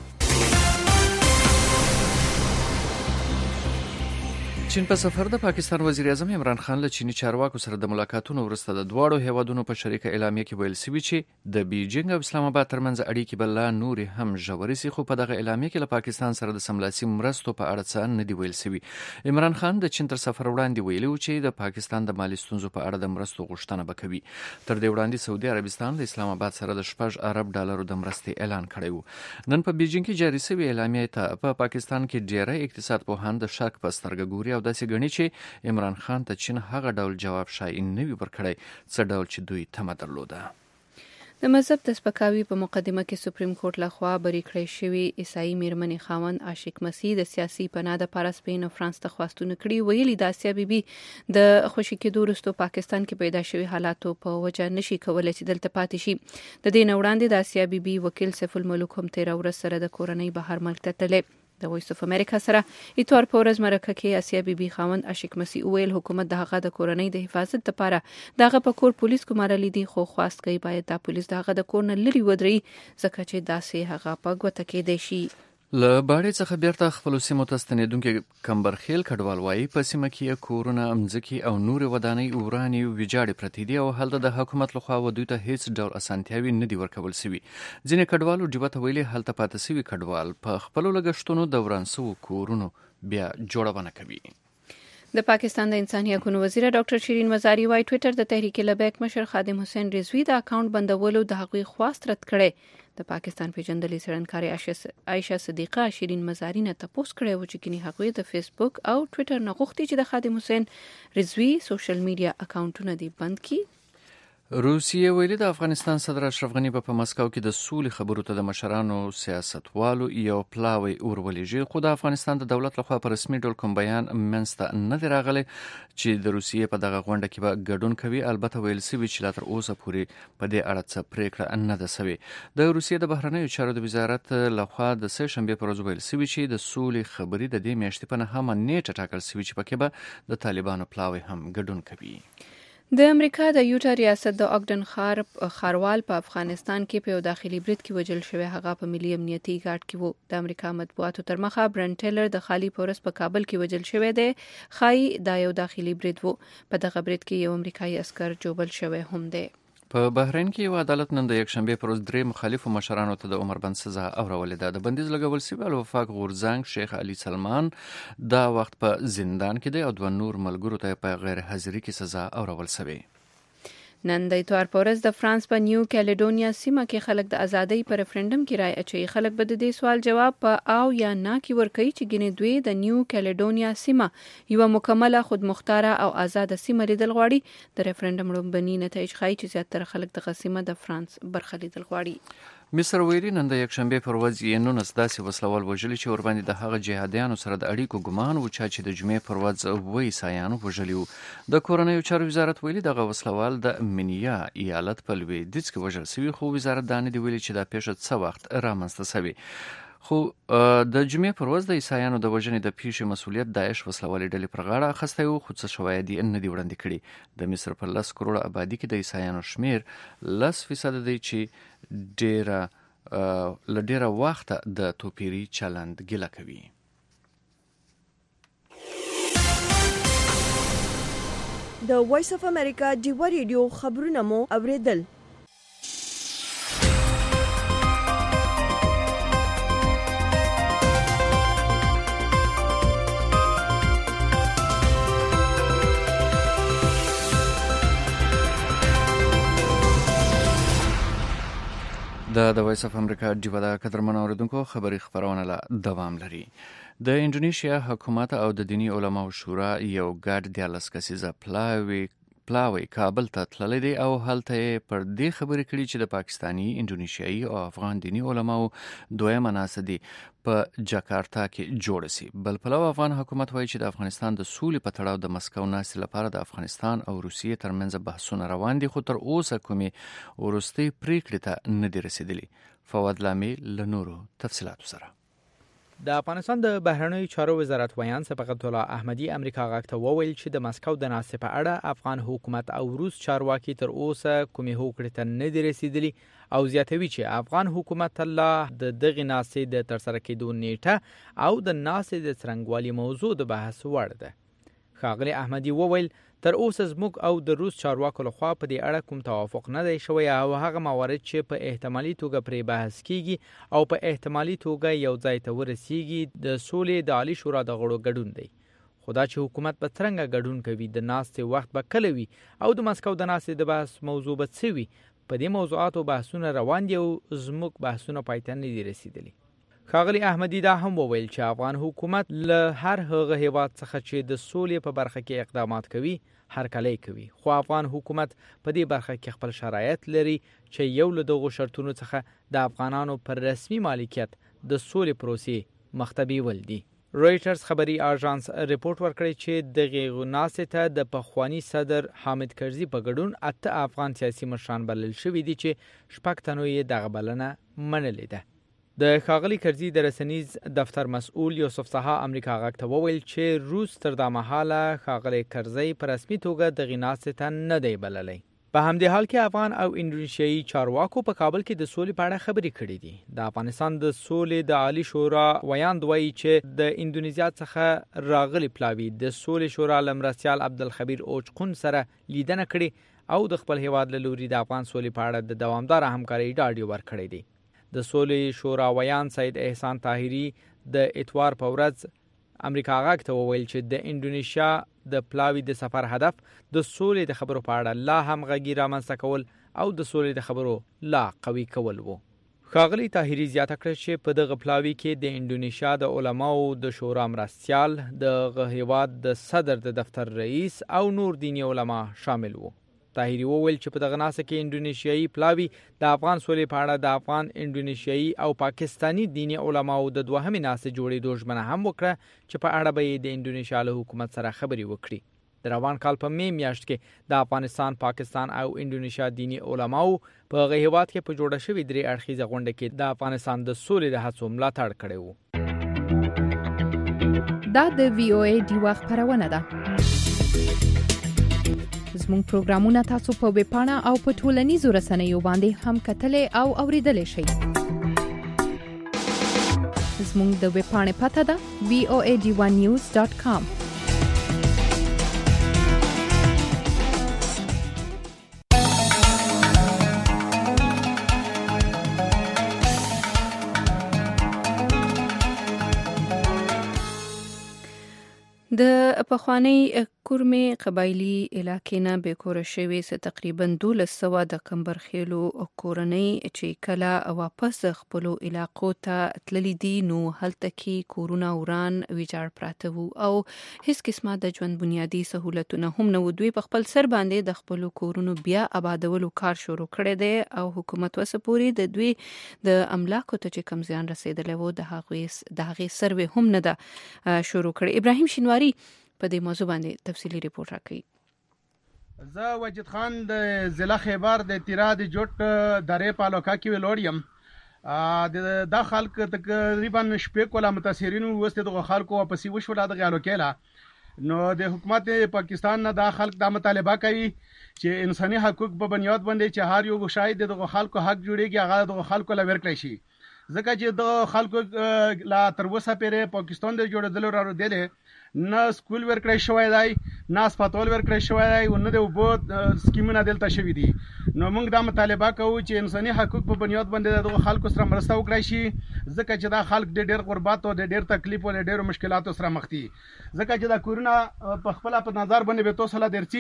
چین په سفر د پاکستان وزیر اعظم عمران خان له چینی چارواکو سره د ملاقاتونو وروسته د دواړو هیوادونو په شریکه اعلامیه کې ویل سوي چې د بیجینګ او اسلام آباد ترمنځ اړیکې بل لا نوري هم ژورې سي. خو په دغه اعلامیه کې له پاکستان سره د سملاسي مرستو په اړه څه نه دی ویل سوي. عمران خان د چین تر سفر وړاندې ویلي و چې د پاکستان د مالي ستونزو په اړه د مرستو غوښتنه وکوي. تر دې وړاندې سعودي عربستان د اسلام آباد سره د 6 ارب ډالرو د مرستې اعلان کړی و. نن په بیجینګ کې جاری شوی اعلامیه ته په پاکستان کې ډیری اقتصاد پوهان د شک په سترګه ګوري او داسې ګڼي چې عمران خان ته چین هغه ډول جواب شای نه وي ورکړی څه ډول چې دوی تمه درلوده. د مذهب د سپکاوي په مقدمه کې سپریم کورټ لخوا بری کړی شوی عیسائی میرمنې خاوند عاشق مسیح د سیاسي پناه د پاره سپین او فرانس ته خواستونه کړي ویلي د آسیا بیبي د خوشی کېدو وروسته پاکستان کې پیدا شوی حالاتو په وجه نشي کولای چې دلته پاتې شي. د دې نه وړاندې د آسیا بیبي وکیل سیف الملوک هم 13 ورځې سره د کورنۍ بهر ملک ته تللی. د وایس اف امریکا سره اتوار په ورځ مرکه کې آسیا بیبي خاوند عاشق مسیح ویل حکومت د هغه د کورنۍ د حفاظت لپاره دغه په کور پولیس کومارلي دي خو خواست کوي باید د پولیس دغه د کور نه لري ودري ځکه چې داسې هغه په ګوته کې دی شي. له باړې څخه بیرته خپل سیمو ته ستنېدونکي کمبرخیل کډوال وايي په سیمه کې کورونه امځکي او نور ودانۍ وراني ویجاړې پرتې دي او هلته د حکومت لخوا دوی ته هیڅ ډول اسانتیاوي نه دي ورکول سوي. ځینې کډوالو ډیوه ته ویلي هلته پاتې سوي کډوال په خپل لګښتونو د وران شوو کورونو بیا جوړونه کوي. د پاکستان د انساني حقوقو وزیر ډاکټر شیرین مزاری وايي ټوئیټر د تحریک لبیک مشر خادم حسین رضوی د اکاونټ بندولو د هغوی خواست رد کړي. د پاکستان پیژندلې څېړنکارې عائشه صدیقه شیرین مزاری نه تپوس کړی و چې کینی هغوی د فیسبوک او ټوئیټر نه غوښتي چې د خادم حسین رضوی سوشل میډیا اکاونټونه دي بند کړي. روسیه ویلي د افغانستان صدر اشرف غنی په مسکو کې د سولې خبرو ته د مشرانو سیاستوالو یو پلاوی ورولېږي خو د افغانستان د دولت لخوا په رسمي ډول کوم بیان منځته نه دی راغلی چې د روسیې په دغه غونډه کې به ګډون کوي. البته ویل سوي چې لا تر اوسه پورې په دې اړه څه پریکړه نه ده سوې. د روسیې د بهرنیو چارو د وزارت لخوا د سه شنبې پر ورځ ویل سوي چې د سولې خبرې د دې میاشتې په نهمه نیټه ټاکل سوي چې پکې به د طالبانو پلاوی هم ګډون کوي. د امریکا د یوټا ریاست د اګډن ښاروال په افغانستان کې په یو داخلي برید کې وژل شوی هغه په ملي امنیتي ګارد کې وو. د امریکا مطبوعاتو تر مخه برن ټیلر د خالی پورس په کابل کې وژل شوی دی. خای دا یو داخلي برید وو. په دغه برید کې یو امریکایي عسكر جوبل شوی هم دی. په بحرین کې یو عدالت نن د یکشنبه پر ورځ درې مخالفو مشرانو ته د عمر بند سزا اورولې ده. د بندیز لګول شوی الوفاق غورزنګ شیخ علي سلمان دا وخت په زندان کې دی او دوه نور ملګرو ته په غیر حاضری کې سزا اورول شوی. نن د اتوار په ورځ د فرانس په نیو کیلیډونیا سیمه کې خلک د ازادۍ پر ریفرندم کې رائے اچوي. خلک به د دې سوال جواب په او یا نه کې ورکوي چې ګینه دوی د نیو کیلیډونیا سیمه یو مکمله خودمختاره او آزاد سیمه لیدل غواړي. د ریفرندم لومبني نتایج ښایي چې زیاتره خلک د سیمه د فرانس برخه لیدل غواړي. مصر ویلي نن د یکشنبه پر ورځ یې 19 داسې وسلوال وژلي چې ورباندې د هغه جهادیانو سره د اړیکو ګمان و چې د جمعې پر ورځ وې عیسایانو وژلي وو. د کورنیو چارو وزارت ویلي دغه وسلوال د منیا ایالت په لویدیځ کې وژل شوی خو وزارت دا نه دی ویلي چې دا پیښه څه وخت رامنځته شوې. خو د جمعې پر ورځ د عیسایانو د وژنې د پیښې مسؤلیت داعش وسلوالې ډلې پر غاړه اخیستی و خو څه شواهد یې نه دي وړاندې کړي. د مصر په 10 کروړه آبادي کې د عیسایانو شمیر 10% دی چې ډېره وخته د توپیري چلند ګیله کوي. د وایس اف امریکا ډیوا ریډیو خبرونه مو اوریدل. د وایس اف امریکا ډیو د قدرمن اوریدونکو خبري خبرونه لا دوام لري. د انډونیشیا حکومت او د دینی علماو شورا یو ګډ دیالس کسیزه پلاوی کابل ته تللی دی او هلته پر دې خبرې کړي چې د پاکستانی، انډونیشیایي او افغان دینی علماو دویمه ناسدي په جاکارتا کې جوړ شي. بل پلو افغان حکومت وایي چې د افغانستان د سولې په تړاو د مسکو ناستې لپاره د افغانستان او روسیې ترمنځ بحثونه روان دي، خو تر اوسه کومې وروستۍ پریکړې ته نه دي رسیدلي. فواد لامي له نورو تفصیلاتو سره. د افغانستان د بهرنیو چارو وزارت ویان صفقت الله احمدی امریکا غاک ته وویل چې د مسکو د ناستې په اړه افغان حکومت او روس چارواکي تر اوسه کومې هوکړې ته نه دي رسیدلي او زیاتوي چې افغان حکومت الله د دغه ناستې د ترسره کېدو نیټه او د ناستې د څرنګوالي موضوع د بحث وړ ده. ښاغلي احمدی وویل تر اوسه زموږ او د روس چارواکو لخوا په دې اړه کوم توافق نه دی شوی او هغه موارد چې په احتمالي توګه پرې بحث کیږي او په احتمالي توګه یو ځای ته ورسیږي د سولې د عالی شورا د غړو ګډون دی. خدا چې حکومت په څرنګه ګډون کوي، د ناستې وخت به کله وي او د مسکو د ناستې د بحث موضوع به څه وي، په دې موضوعاتو بحثونه روان دي او زموږ بحثونه پای ته نه دي رسیدلي. ښاغلي احمدی دا هم وویل چې افغان حکومت له هر هغه هیواد څخه چې د سولې په برخه کې اقدامات کوي هرکلی کوي، خو افغان حکومت په دې برخه کې خپل شرایط لري چې یو له دغو شرطونو څخه د افغانانو پر رسمي مالکیت د سولې پروسې مخته بیول دي. رویټرز خبري اژانس ریپورت ورکړی چې دغه ناستې ته د پخوانی صدر حامد کرزي په ګډون 8 افغان سیاسي مشران بلل شوي دي چې 6 تنو یې دغه بلنه منلې ده. د ښاغلي کرزي د رسنیز دفتر مسؤل یوسف سها امریکا غاک ته وویل چې روس تر دا مهاله ښاغلي کرزي په رسمي توګه دغه ناستې ته نه دی بللی. په همدې حال کې افغان او انډونیشیایي چارواکو په کابل کې د سولې په اړه خبرې کړې دي. د افغانستان د سولې د عالی شورا ویاند وایي چې د اندونیزیا څخه راغلي پلاوی د سولې شورا لمرسیال عبدالخبیر اوچقون سره لیدنه کړې او د خپل هیواد له لوري د افغان سولې په اړه د دوامدار همکارۍ ډاډ ورکړی دی. د سولې شورا ویان سید احسان طاهری د اتوار په ورځ امریکا غاک ته وویل چې د انډونیشیا د پلاوی د سفر هدف د سولې د خبرو په اړه لا هم غږی رامنځته کول او د سولې د خبرو لا قوي کول وو. ښاغلي طاهری زیاته کړه چې په دغه پلاوی کې د انډونیشیا د علماو د شورا مرستیال، د هیواد د صدر د دفتر رئیس او نور دینی علما شامل وو. طاهری وویل چې په دغه ناسته کې انډونیشیایي پلاوی د افغان سولې په اړه د افغان، انډونیشیایي او پاکستانی دینی علماو د دوهمې ناستې جوړېدو ژمنه هم وکړه چې په اړه به یې د انډونیشیا له حکومت سره خبرې وکړي. د روان کال په می میاشت کې د افغانستان، پاکستان او انډونیشیا دینی علماو په هغه هیواد کې په جوړه شوې 3 اړخیزه غونډه کې د افغانستان د سولې د هڅو ملاتړ کړی وو. دا د وی او ای دی وخت خبرونه ده. زموږ پروګرامونه تاسو په ویب پاڼه او په ټولنیزو رسنیو باندې هم کتلې او اوریدلې شئ. زموږ د ویب پاڼې پته ده voad1news.com. د پخوانی کورمې قبایلی علاقې نه بیکوره شوي څه تقریبا 1200 د کمبرخیلو کورنۍ چې کله واپس خپل علاقو ته تللي دي نو هلته کې کورونه وران ویجاړ پراته وو او هیڅ قسمه د ژوند بنیادی سہولتونه هم نه و. دوی په خپل سر باندې د خپل کورونو بیا آبادولو کار شروع کړی دی او حکومت وسپوري د دوی د املاکو ته چې کم زیان رسیدلی وو د هغې سروې هم نه ده شروع کړی. ابراهیم شینواری په دې موضوع باندې تفصیلی ریپورت راکړي. زه وجد خان د ضلع خیبر د تیراد جوټ درې پالوکا کې ویلوړم. دا خلک تقریبا شپې کوله متاثرین وسته د خلکو واپسی وشول د غالو کېلا نو د حکومت پاکستان نه دا خلک د مطالبه کوي چې انساني حقوق په بنیاد باندې چې هر یو شاید د خلکو حق جوړیږي هغه د خلکو لا ورکړي شي ځکه چې د خلکو لا تر اوسه پورې پاکستان د جوړېدلو را رسیدلی نه سکول ورکړی شوی دی نه هسپتال ورکړی شوی دی او نه د اوبو سکیمونه دلته شوي دي. نو موږ دا مطالبه کوو چې انساني حقوق په بنیاد باندې د خلکو سره مرسته وکړی شي ځکه چې دا خلک د ډېر غربت او د ډېر تکلیف او د ډېرو مشکلاتو سره مخ دي ځکه چې دا کورونه په خپله په نظر باندې به تاسو لا درځي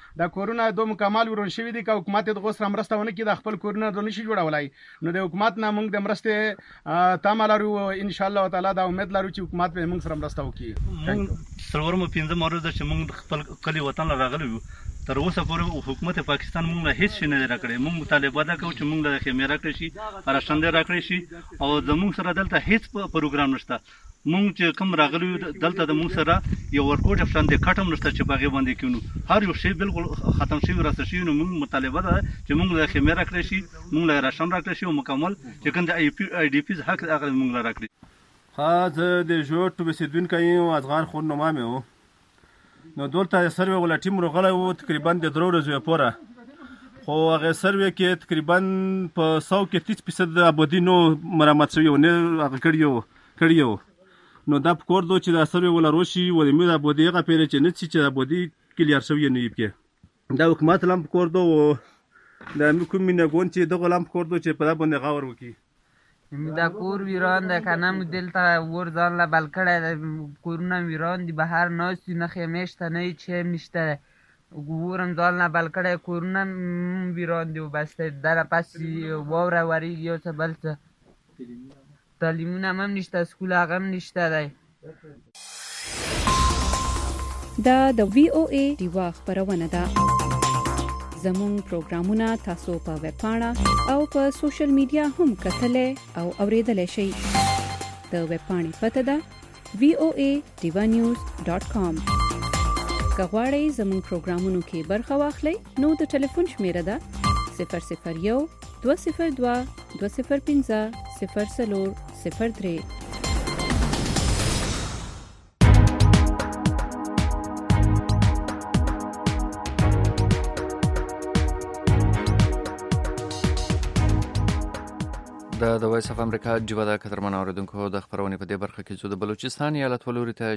دا کورونه دوه مکمل ورون شوي دي که حکومت د غوسره مرسته ونه کړي د خپل کورونه د نشي جوړولای نو د حکومت نه موږ د مرستې تمه لرو ان شاء الله تعالی دا امید لرو چې حکومت به موږ سره مرسته وکړي. موږ څلورم پنځم ورځ چې موږ خپل کلی وطن راغلي یو تر اوسه پورې حکومت پاکستان موږ له هیڅ شي نه راکړي. موږ مطالبه دا کوو چې موږ له خیمه راکړي شي راشن راکړي شي او زموږ سره دلته هیڅ پروګرام نشته. موږ چې کوم راغلي دلته د موږ سره یو ورکوټ افشان د کټم نشته چې باغې باندې کینو هر یو شی بالکل ختم شي ورسته شي. نو موږ مطالبه ده چې موږ له خیمه راکړي شي موږ له راشن راکړي شي او مکمل چې کوم د آی ډی پی حق هغه موږ له راکړي. زه د جوړ اوسیدونکی یم افغان خور نومه مې و نو دلته سروې ولا ټیم راغلی و تقریبا د 3 ورځې پوره خو هغه سروې کې تقریبا په 100 کې 30% آبادي نو مرمت شوی و نه هغه کړی و نو دا په کور دو چې دا سروې ولا روشي ولې مې آبادي هغه پیری چې نه چې آبادي کلیار شوی نه یې دا حکومت لم کور دو دا کوم نه ګون چې دغه لم کور دو چې په دا باندې غاور وکي دا کور ویران ده کنه مو دلته ور ځان لا بل کړه کورونه ویران دي بهر ناس نه خیمشته نه چې نشته ګورم ځان لا بل کړه کورونه ویران دي بس در پس ووره وری یو څه بل څه تعلیمونه هم نشته سکول هغه هم نشته دی. دا د وی او ای دیوا خبرونه ده. زمون پروګرامونه تاسو په ویب پاڼه او په سوشل میډیا هم کتلې او اوریدلای شئ. د ویب پاڼې پته ده voanews.com. کغواړئ زمون پروګرامونو کې برخه واخلئ نو د ټلیفون شمیره ده 001 202 205 0003. د وایس اف امریکا جوه د قدرمن اوریدونکو د خبرونې په دې برخه کې زو د بلوچستان ایالت ولوري ته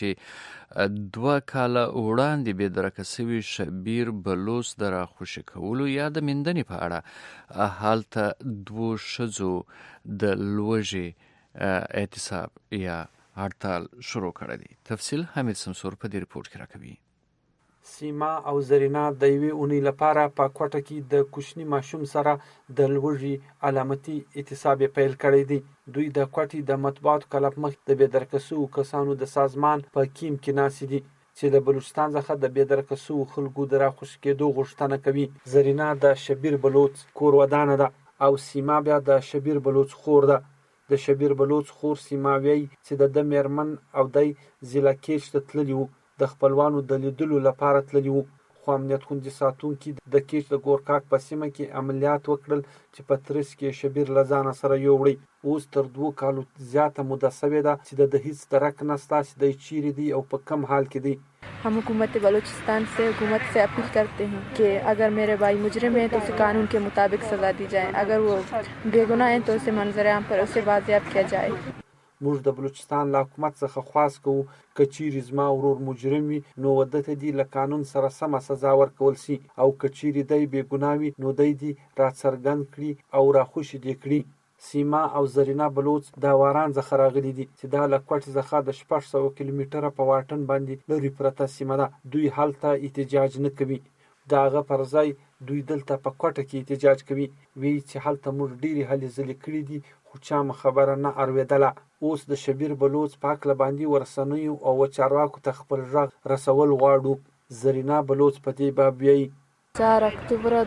چې 2 کاله وړاندې به درکه سوي شبیر بلوچ د راخوشي کولو یا د مندنې په اړه حالت 2 شذو د لوژې اعتصاب یا هړتال شروع کړی دی. تفصیل حمید سمسور په دې ریپورت کې راکوي. سیما او زرینا د یوې اونۍ لپاره په کوټه کې د کوچني ماشوم سره د لوږې علامتي اعتصاب پیل کړی دی. دوی د کوټې د مطبوعاتو کلب مخ د بېدرکسو کسانو د سازمان په کیم کې ناست دي چې د بلوچستان څخه د بېدرکسو خلکو د راخوشي کېدو غوښتنه کوي. زرینا د شبیر بلوچ کور ودانه ده او سیما بیا د شبیر بلوچ خور ده. د شبیر بلوچ خور سیما وی چې د میرمن او د ضلع کېچ ته تللی وو د خپلوانو د لیدلو لپاره تللی وو خو امنیت خوندي ساتونکي د کېچ د ګورکاک په سیمه کې عملیات وکړل چې په ترڅ کې شبیر له ځانه سره یووړی. اوس تر 2 کالو زیاته موده سوې ده چې د هیڅ درک نشته چې دی چیرې دی او په کم حال کې دی. हम हुकूमत बलूचिस्तान से हुकूमत से अपील करते हैं कि अगर मेरे भाई मुजरिम हैं तो उसे कानून के मुताबिक सज़ा दी जाए, अगर वो बेगुनाह हैं तो उसे मंजर आम पर उसे बाजियाब किया जाए. موږ د بلوچستان له حکومت څخه خواست کوو که چیرې زما ورور مجرم وي نو وده ته دي له قانون سره سمه سزا ورکول سي او که چیرې دی بېګناه وي نو دی دي راڅرګند کړي او راخوشي دې کړي. سیما او زرینا بلوچ د واران څخه راغلي دي چې دا له کوټې څخه د 600 کیلومتره په واټن باندې لرې پرته سیمه ده. دوی هلته احتجاج نه کوي. د هغه پر ځای دوی دلته په کوټه کې احتجاج کوي. وی چې هلته موږ ډېرې هلې ځلې کړي دي خو چا خبره نه اورېدله. اوس د شبیر بلوچ پاک لباندې ورسنیو او چارواکو ته خپل غږ رسول غواړو. زرینا بلوچ په دې باب وایي 4 اکتبر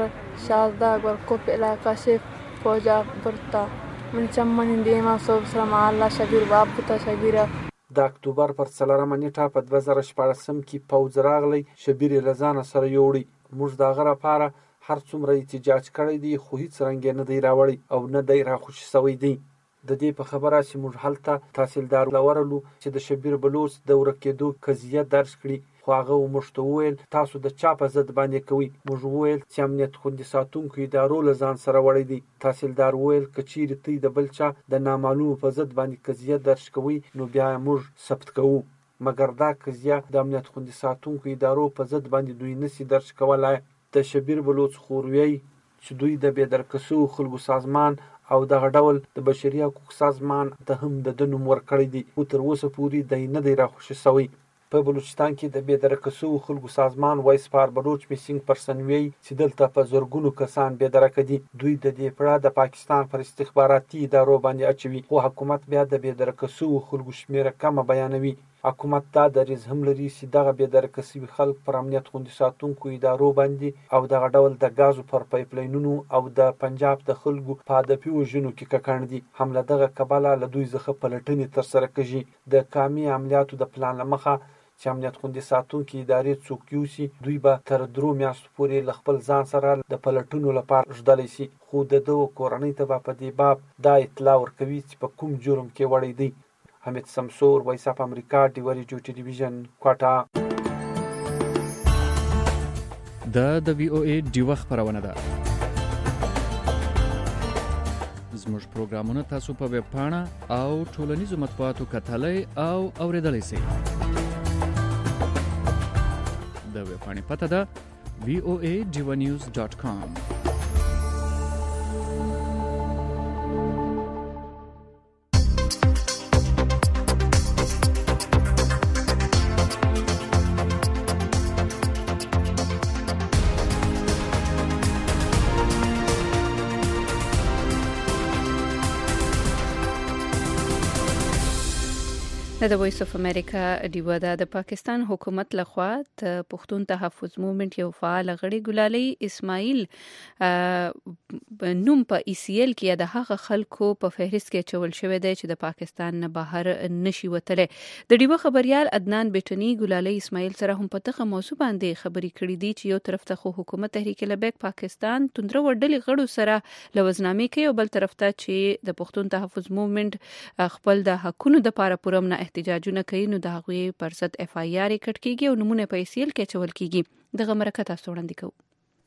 2016 ګورکوپ علاقه شیف فوجا پرتا من چمن دیما صوب سلام الله شبیر باب ته شبیر د اکتوبر پر 4 نیټه په 2014 کې پوځ راغلی شبیر رضان سره یوړي. موږ د غره لپاره هر څومره احتجاج کړی دی خو هیڅ رنګ نه دی راوړی او نه دی راخوشي سوی دی. د دې په خبره چې موږ هلته تحصیلدار لورلو چې د شبیر بلوچ د ورکېدو قضیه درج کړي خو هغه موږ ته وویل تاسو د چا په ضد باندې کوئ. موږ وویل چې امنیت خوندي ساتونکو ادارو له ځان سره وړی دی. تحصیلدار وویل که چیرې تی د بل چا د نامعلومو په ضد باندې قضیه درج کوئ نو بیا موږ ثبت کوو مګر دا قضیه د امنیت خوندي ساتونکو ادارو په ضد باندې دوی نشي درج کولای. د شبیر بلوچ خوروي چې دوی د بېدرکسو خلکو سازمان او دغه ډول د بشري حقوق سازمان ته هم د نوم ورکړی دی خو تر اوسه پورې دی نه دی راخوشي سوی. په بلوچستان کې د بېدرکه خلکو سازمان وایس فار بلوچ میسینګ پرسن وی چې دلته په زرګونو کسان بېدرکه دي. دوی د دې پړه د پاکستان پر استخباراتي ادارو باندې اچوي، خو حکومت بیا د بېدرکه خلکو شمیره کمه بیانوي. حکومت دا دریځ هم لري چې دغه بېدرکه شوي خلک پر امنیت خوندي ساتونکو ادارو باندې او دغه ډول د ګازو پر پایپلاینونو او د پنجاب د خلکو په هدفي وژنو کې ککړ دي. هم له دغه کبله له دوی څخه پلټنې ترسره کېږي. د کامي عملیاتو د پلان له مخه چې امنیت خوندي ساتونکي ادارې څوک یوسي، دوی به تر 3 میاشتو پورې له خپل ځان سره د پلټنو لپاره ژدلی شي، خو د دغو کورنۍ ته به په دې باب دا اطلاع ورکوي چې په کوم جرم کې وړی دی. حمید سمسور، وایس اف امریکا، ډیوه ریډیو ټلویزیون، کوټه. د وی او ای ډیوه خبرونه ده. زموږ پروګرامونه تاسو په ویب پاڼه او ټولنیزو مطبوعاتو کتلای او اوریدلای شئ. د ویب پاڼې پته ده voanews.com. د وایس اف امریکا ډیوه د پاکستان حکومت لخوا د پښتون تحفظ موومېنټ یو فعال غړي ګلالي اسماعیل نوم په ای سی ایل کې د هغه خلکو په فهرست کې چول شوی دی چې د پاکستان نه بهر نشي وتلی. د ډیوه خبريال عدنان بیٹنی ګلالي اسماعیل سره هم په دغه موضوع باندې خبرې کړې دي چې یو طرف ته خو حکومت تحریک لبیک پاکستان توندره وډلې غړو سره لوزنامې کوي او بل طرف ته چې د پښتون تحفظ موومېنټ خپل د حقونو د لپاره پرم نه احتجاجونه کوي، نو د هغوی پر ضد اف آی آر کټ کیږي او نمونه په ای سی ایل کې چول کیږي. دغه مرکه تاسو وړاندې کوو.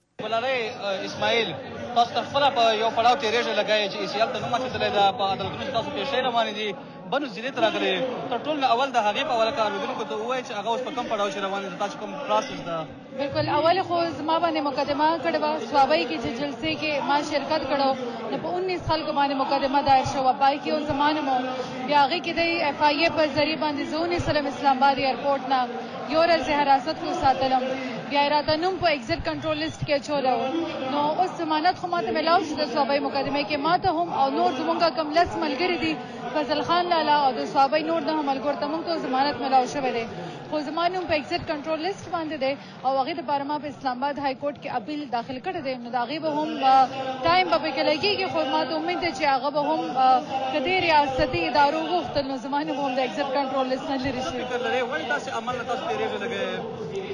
ګلالي اسماعیل، تاسو ته خپل په یو پړاو تیرېږي لګایي چې ای سی ایل ته نوم اخیستلی ده، په عدالتونو چې تاسو پیښې روانې دي، بنو ضلع ته راغلي. تر ټولو اول د هغې په حواله که اورېدونکو ته ووایي چې هغه اوس په کوم پړاو چې روانې ده، تاسو کوم پروسس ده؟ بالکل اول خو زما باندې مقدمه کړې وه سوابۍ کې چې جلسې کې ما شرکت کړو، نو په 19 خلکو باندې مقدمه دایر شوه، پای کې یو زما نوم و. بیا هغې کې د اف آی اے په ذریعې باندې زه ونیسلم اسلام آباد ایرپورټ نه، یو ورځ حراست کې وساتلم، بیا یې راته نوم په ایگزټ کنټرول لیسټ کې اچولی و. نو اوس ضمانت خو ماته میلاو شو د صوابۍ مقدمې کې، ماته هم او نور زمونږ کوم 10 ملګري دي، فضل خان لالا او د صوابۍ نور 9 ملګرو ته موږ ته ضمانت میلاو شوی دی، خو زما نوم په ایگزټ کنټرول لیسټ باندې دی او هغې دپاره ما په اسلام آباد های کورټ کې اپیل داخل کړی دی. نو د هغې به هم ټایم به پکې لګېږي، خو ما ته امید دی چې هغه به هم که دې ریاستي ادارو غوښتل نو زما نوم هم د ایگزټ کنټرول لیسټ نه لرې شي. فکر لرئ ولې داسې عمل نه تاسو تېرېږئ لګئ؟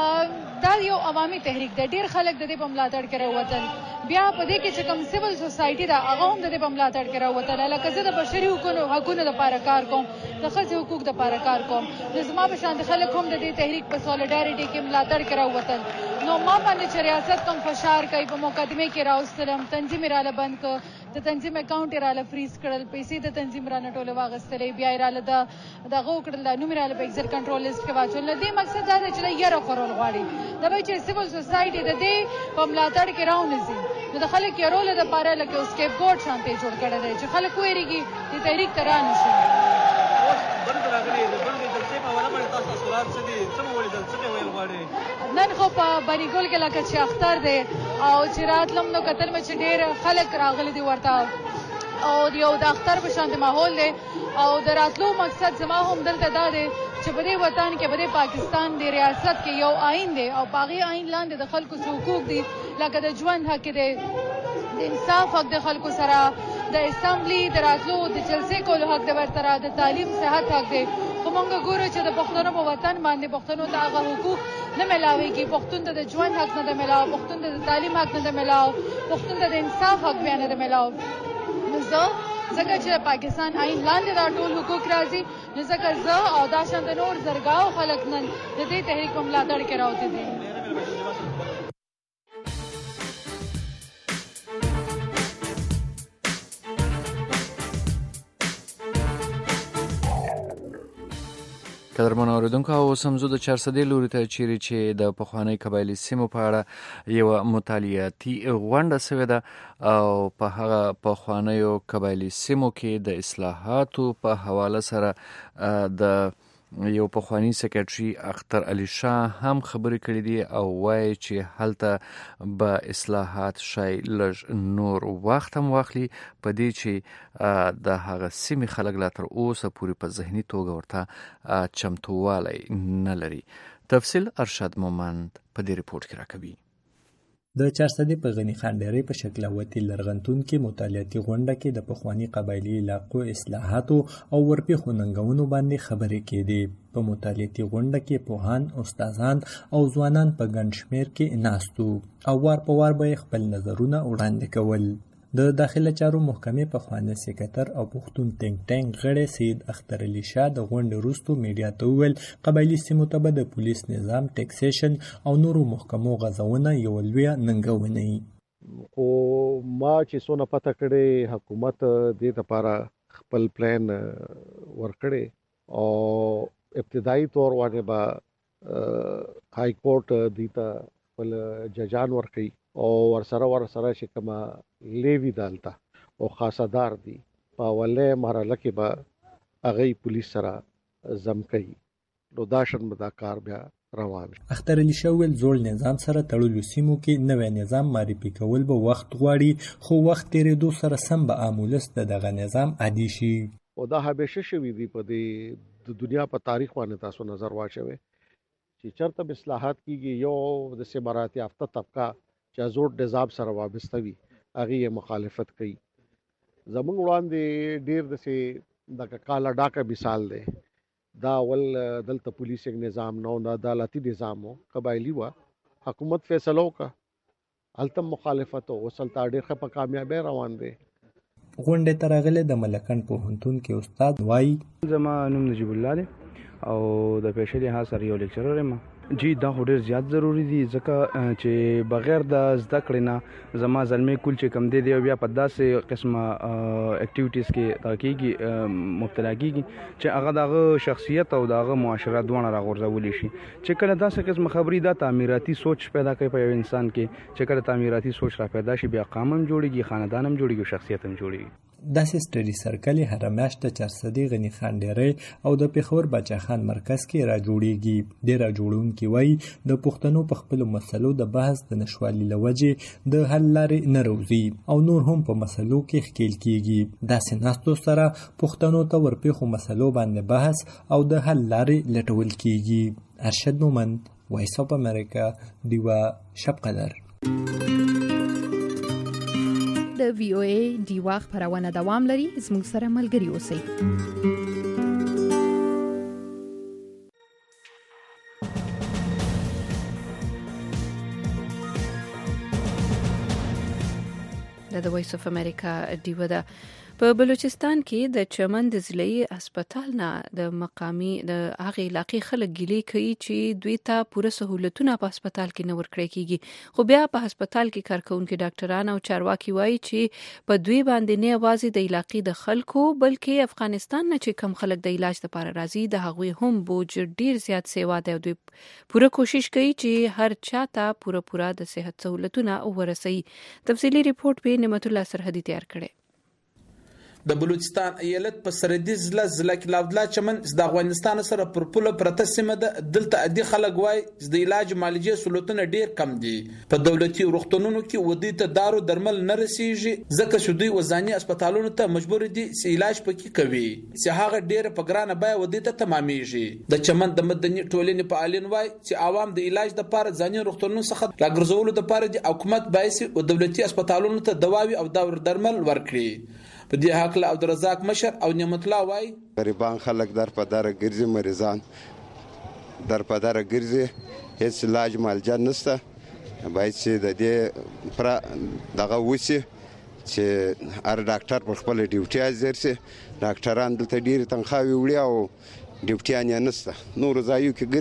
دا یو عوامي تحریک دی، ډېر خلک د دې په ملاتړ کې راووتل. بیا په دې کې چې کوم سیول سوسایټي ده هغه هم د دې په ملاتړ کې راووتل. لکه زه د بشري حقونو دپاره کار کوم، د ښځې حقوق دپاره کار کوم، نو زما په شان د خلک هم د دې تحریک په سالیډارټي کې ملاتړ کې راووتل. نو ما باندې چې ریاست کوم فشار کوي په مقدمې کې راوستلم، تنظیم یې راله بند کړ، د تنظیم اکاونټ یې راله فریز کړل، پیسې د تنظیم رانه ټولې واخیستلې، بیا یې راله دغه وکړل، نوم یې راله په ایگزټ کنټرول لیسټ کې واچول. نو دې مقصد دا دی چې د یره خورول غواړي، دا به چې سیول سوسایټي د دې په ملاتړ کې راونیسي، نو د خلک یرولو دپاره لکه یو سکیپ ګوډ شانتې جوړ کړی دی چې خلک ویرېږي دې تحریک ته رانشي. اوس بند راغلي، د بندې جلسې په حواله باندې تاسو تاثرات څه دي؟ څه مو ولیدل؟ څه ویل غواړئ؟ نن خو په بریګل کې لکه چې اختر دی او چې راتلم نو کتل مې چې ډېر خلک راغلي دي ورته او یو د اختر په شان ماحول دی او د راتلو مقصد زما هم دلته دا دی چې په دې وطن کې په دې پاکستان د ریاست کې یو آئین دی او په هغې آئین لاندې د خلکو څه حقوق دي، لکه د ژوند حق دی، د انصاف حق د خلکو سره، د اسمبلی د راتلو د جلسې کولو حق د ورسره، د تعلیم صحت حق دی. خو موږ ګورو چې د پښتنو په وطن باندې پښتنو ته هغه حقوق نه میلاویږي، پښتون ته د ژوند حق نه ده میلاو، پښتون ته د تعلیم حق نه ده میلاو، پښتون ته د انصاف حق بیا نه ده میلاو. نو زه ځکه چې پاکستان آئین لاندې دا ټول حقوق راځي، نو ځکه زه او دا شان د نور زرګاو خلک نن د دې تحریک په ملاتړ کې راوتي دي. قدرمن اوریدونکو، اوس هم زه د چارسدې لوري ته چیرې چې د پخوانۍ قبایلي سیمو په اړه یوه مطالعاتي غونډه سوې ده او په هغه پخوانیو قبایلي سیمو کې د اصلاحاتو په حواله سره د یو پخوانی سیکریټري اختر علي شاه هم خبرې کړې دي او وایي چې هلته به اصلاحات شای لږ نور وخت هم واخلي په دې چې د هغه سیمې خلک لا تر اوسه پورې په ذهني توګه ورته چمتووالی نه لري. تفصیل ارشد مومند په دې ریپورت کې راکوي. د چارسدې په غني خان ډېرې په شکلوتي لرغنتون کې مطالعاتي غونډه کې د پخواني قبایلي علاقو اصلاحاتو او ورپېښو ننګونو باندې خبرې کېدې. په مطالعاتي غونډه کې پوهان، استادان او ځوانان په ګڼ شمېر کې ناست وو او وار په وار به خپل نظرونه وړاندې کول. د داخله چارو محکمې پخوانی سکرټر او پښتون تینک ټانک غړی سید اختر علي شاه د غونډې وروسته میډیا ته وویل قبایلي سیمو ته به د پولیس نظام، ټیکسیشن او نورو محکمو غځونه یوه لویه ننګونه وي. خو ما چې څونه پته کړې حکومت دې لپاره خپل پلان ورکړی او ابتدایي طور باندې به های کورټ دې ته خپل ججان ورکړي او ورسره چې کومه لیوی دالته او خاصدار دي په ولې مرحله کې به هغه پولیس سره زم کوي نو دا شن به دا کار بیا روان. اختر علي شاه ویل زوړ نظام سره تړلو سیمو کې نوی نظام معرفي کول به وخت غواړي خو وخت تېرېدو سره سم به امولس دغه نظام عادي شي. او دا همیشه شوي دي په دې د دنیا په تاریخ باندې تاسو نظر واچوي چې چرته اصلاحات کیږي یو د سمارات یافته طبقه چې زوړ نظام سره وابسته وي هغه مخالفت کوي. زمونږ وړاندې ډیر د کالا ډاکه مثال دی. دا ول دلته پولیسینګ نظام نو د عدالتي نظام قبایلی و حکومت فیصلو کا التم مخالفت او وسلتا ډیر په کامیابی روان دی. غونډه ترغله د ملکن پوهنتون کې استاد وای زما نوم نجیب الله دی او د پیشلي حاصل یو لیکچرر یم. جی دا ډیر زیات ضروری دي ځکه چې بغیر د زده کړې نه زما زلمې کول چې کم دی بیا په داسې قسمه اکټیویټیز کې تاکیږي مبتلا کیږي چې هغه دغه شخصیت او دغه معاشره دونه راغورځولی شي چې کله داسې قسمه خبرې دا تعمیراتي سوچ پیدا کوي په یو انسان کې چې کله تعمیراتي سوچ را پیدا شي بیا قام هم جوړیږي، خاندان هم جوړیږي، شخصیت هم جوړیږي. داسې سټډي سرکل هر میاشت د چارسدې غني خان ډېرې او د پیښور بچا خان مرکز کې را جوړیږي. د را جوړونکي وای د پښتنو په خپل مسلو د بحث د نشوالي لوجې د حل لارې نه روزي او نور هم په مسلو کې ښکیل کیږي. داسې ناستو سره پښتنو ته ورپېښو مسلو باندې بحث او د حل لارې لټول کیږي. ارشد مومند، وایس اف امریکا، دیوا شب قدر. د وی او ای دیوا خبرونه دوام لري. زموږ سره ملګري اوسئ. د وایس اف امریکا دیوا ده. په بلوچستان کې د چمن د ضلعي هسپتال نه د مقامي د هغې علاقې خلک ګیلې کوي چې دوی ته پوره سهولتونه په هسپتال کې نه ورکړی کیږي. خو بیا په هسپتال کې کارکونکي ډاکټران او چارواکي وایي چې په دوی باندې نه یوازې د علاقې د خلکو بلکې افغانستان نه چې کم خلک د علاج لپاره راځي د هغوی هم بوج ډیر زیات سیوا دی. دوی پوره کوشش کوي چې هر چا ته پوره د صحت سهولتونه ورسوي. تفصیلی ریپورت په نعمت الله سرحدي تیار کړی. د بلوچستان ایالت په سرحدي ضلع کې لاودلا چمن د افغانستان سره پر پوله پرته سیمه ده. دلته عادي خلک وایي چې د علاج معالجې سهولتونه ډیر کم دي. په دولتي روغتونونو کې ودی ته دارو درمل نه رسیږي ځکه چې دوی وزاني هسپتالونو ته مجبور دي چې علاج پکې کوي چې هغه ډیر په ګرانه بیه ودی ته تمامېږي. د چمن د مدني ټولنې فعالین وایي چې عوام د علاج لپاره ځاني روغتونونو څخه راګرځولو لپاره د حکومت باعث او دولتي هسپتالونو ته دواوي او درمل ورکړي. په دې حق له عبدالرزاق مشر او نعمت الله وای غریبان خلک در په دره ګرځي، مریضان در په دره ګرځي، هیڅ علاج معالجه نشته. باید چې د دې پر دغه وسی چې هر ډاکټر په خپل ډیوټي حاضر شي. ډاکټران دلته ډیر تنخواهي وړي او ډیوټیان یې نشته. نور ځایو کې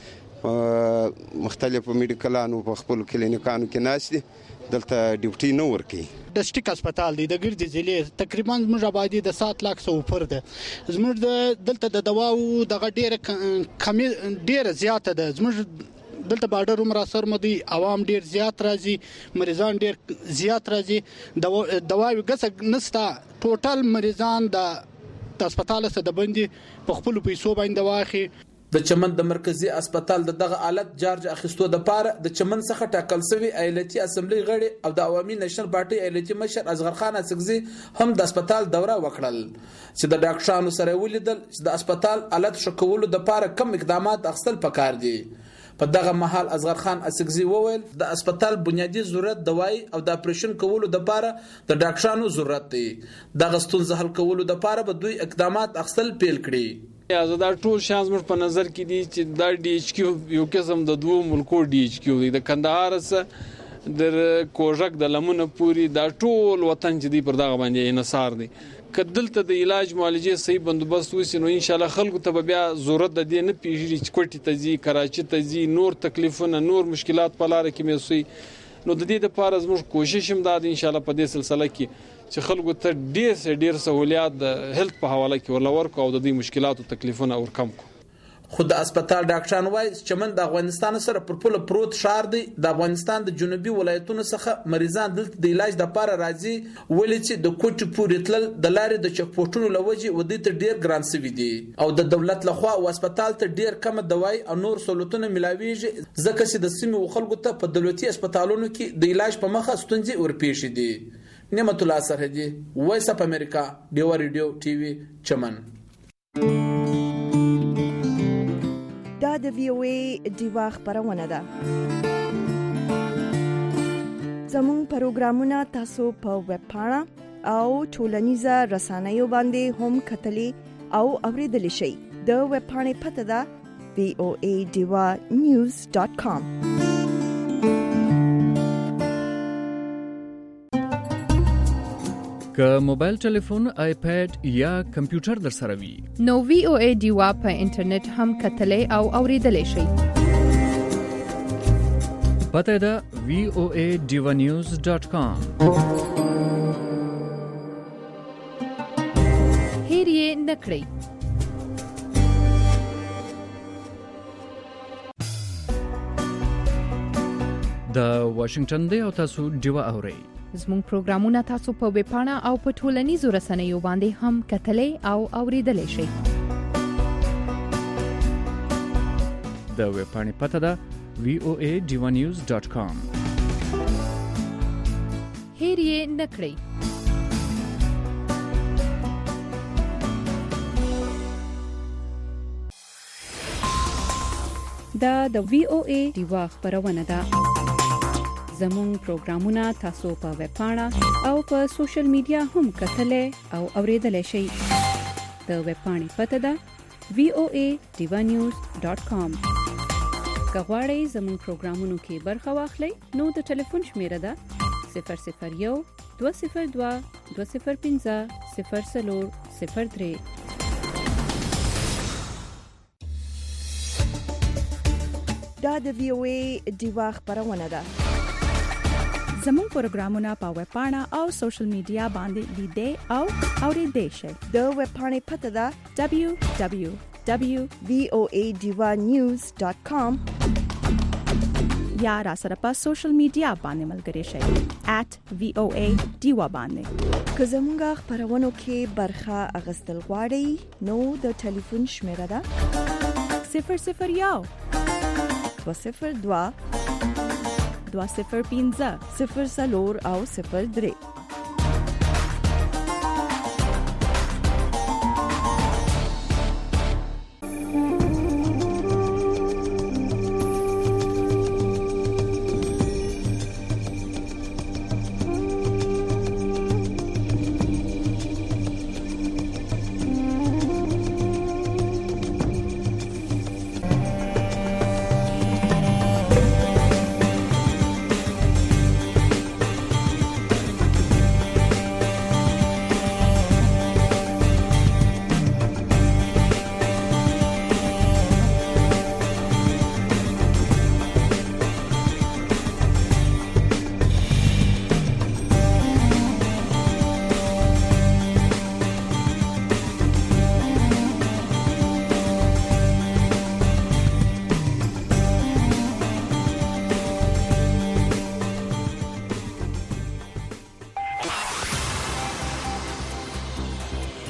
ګرځي، مختلفو میډیکلانو په خپل کلینیکانو کې ناست دي، دلته ډیوټي نه ورکوي. ډسټریکټ هسپتال دی د ګردې ضلع تقریبا زموږ آبادي د 7 لک څخه اوپر ده. زموږ دلته د دواو دغه ډیره زیاته ده. زموږ دلته بارډر عمر اثر مدي عوام ډیر زیات راځي، مریضان ډیر زیات راځي. دواوی ګسه نستا ټوټل مریضان د د هسپتال څخه د باندې په خپل پیسو باندې واخی. د چمن د مرکزی هسپتال دغه آلت چارج اخیستو د پاره د چمن څخه ټاکل شوی ایالتي اسمبلی غړي او د عوامي نېشنل پارټي ایالتي مشر اصغر خان اڅکزي هم د هسپتال دوره وکړل چې د ډاکټرانو سره ولیدل چې د هسپتال آلت شکولو د پاره کم اقدامات اخیستل پکار دي. په دغه محل اصغر خان اڅکزي وویل د هسپتال بنیادی ضرورت دوايي او د اپریشن کولو د پاره د ډاکټرانو ضرورت دی. دغه ستونزه حل کولو د پاره به دوی اقدامات اخیستل پیل کړي. دا ټول شانس مر په نظر کې دي چې دا ډي ایچ کیو یو قسم د دوه ملکو ډي ایچ کیو دی د کندهار سره د کوژک د لمنه پوری دا ټول وطن چې دی پر دغه باندې انحصار دی. کدلته د علاج معالجې صحیح بندوبست وسی نو ان شاء الله خلکو ته بیا ضرورت د دې نه پیږي چې کوټی ته ځي کراچي ته ځي نور تکلیفونه نور مشکلات په لار کې مې نو د دې لپاره زموږ کوشش هم دا دی ان شاء الله په دې سلسله کې چې خلکو ته ډیر سہولیات د هیلث په حواله کې ورلور کو او د دې مشکلاتو تکلیفونه اور کم کو. خو د هسپتال ډاکټران وایي چې چمن د افغانستان سره پر پوله پروت شهر دی. د افغانستان د جنوبي ولایتونو څخه مریضان دلته د علاج لپاره راځي ولې چې د کوټې پورې تلل د لارې د چک پوسټونو لوجي ودی ته ډیر ګران سوي دي او د دولت لخوا او هسپتال ته ډیر کم دوايي او نور سہولتونه ملاويږي ځکه چې د سیمې خلکو ته په دولتي هسپتالونو کې د علاج په مخه ستونزې ورپېښې دي. نعمت الله سرحدي وایس اف امریکا ډیو ریډیو ټي وي چمن. دا د وی او ای دیوا خبرونه ده. زموږ پروګرامونه تاسو په ویب پاڼه او ټولنیزه رسنیو باندې هم کتلی او اوریدلی شئ. د ویب پاڼې پته ده voadivanews.com. که موبایل ټلیفون، آیپاد یا کمپیوټر در سره وي نو وی او ای دیوا په انټرنیټ هم کتلی او اوریدلی شئ. پته ده voadivanews.com. هیر یې نکړئ. د واشنگټن دی او تاسو دیوا اورئ. زموږ پروګرامونه تاسو په ویب پاڼه او په ټولنیزو رسنیو باندې هم کتلی او اوریدلی شئ. د ویب پاڼې پته ده voadivanews.com. هیر یې نکړئ. دا د وی او ای دیوا خبرونه ده. زموږ پروګرامونه تاسو په ویب پاڼه او په سوشل میډیا هم کتلی او اوریدلی شئ. د ویب پاڼې پته ده voadivanews.com. که غواړئ زموږ پروګرامونو کې برخه واخلئ نو د ټلیفون شمیره ده 001 202 205 0403. دا د وی او ای دیوا خبرونه ده. زموږ پروګرامونه په ویب پاڼه او سوشل میډیا باندې لیدئ او اوریدئ شئ. د ویب پاڼې پته ده www.voadivanews.com یا را سره په سوشل میډیا باندې ملګری شئ @voadiva باندې. که زموږ خبرونو کې برخه اخیستل غواړئ نو د ټلیفون شمیره ده 001 202 205 04 او 03.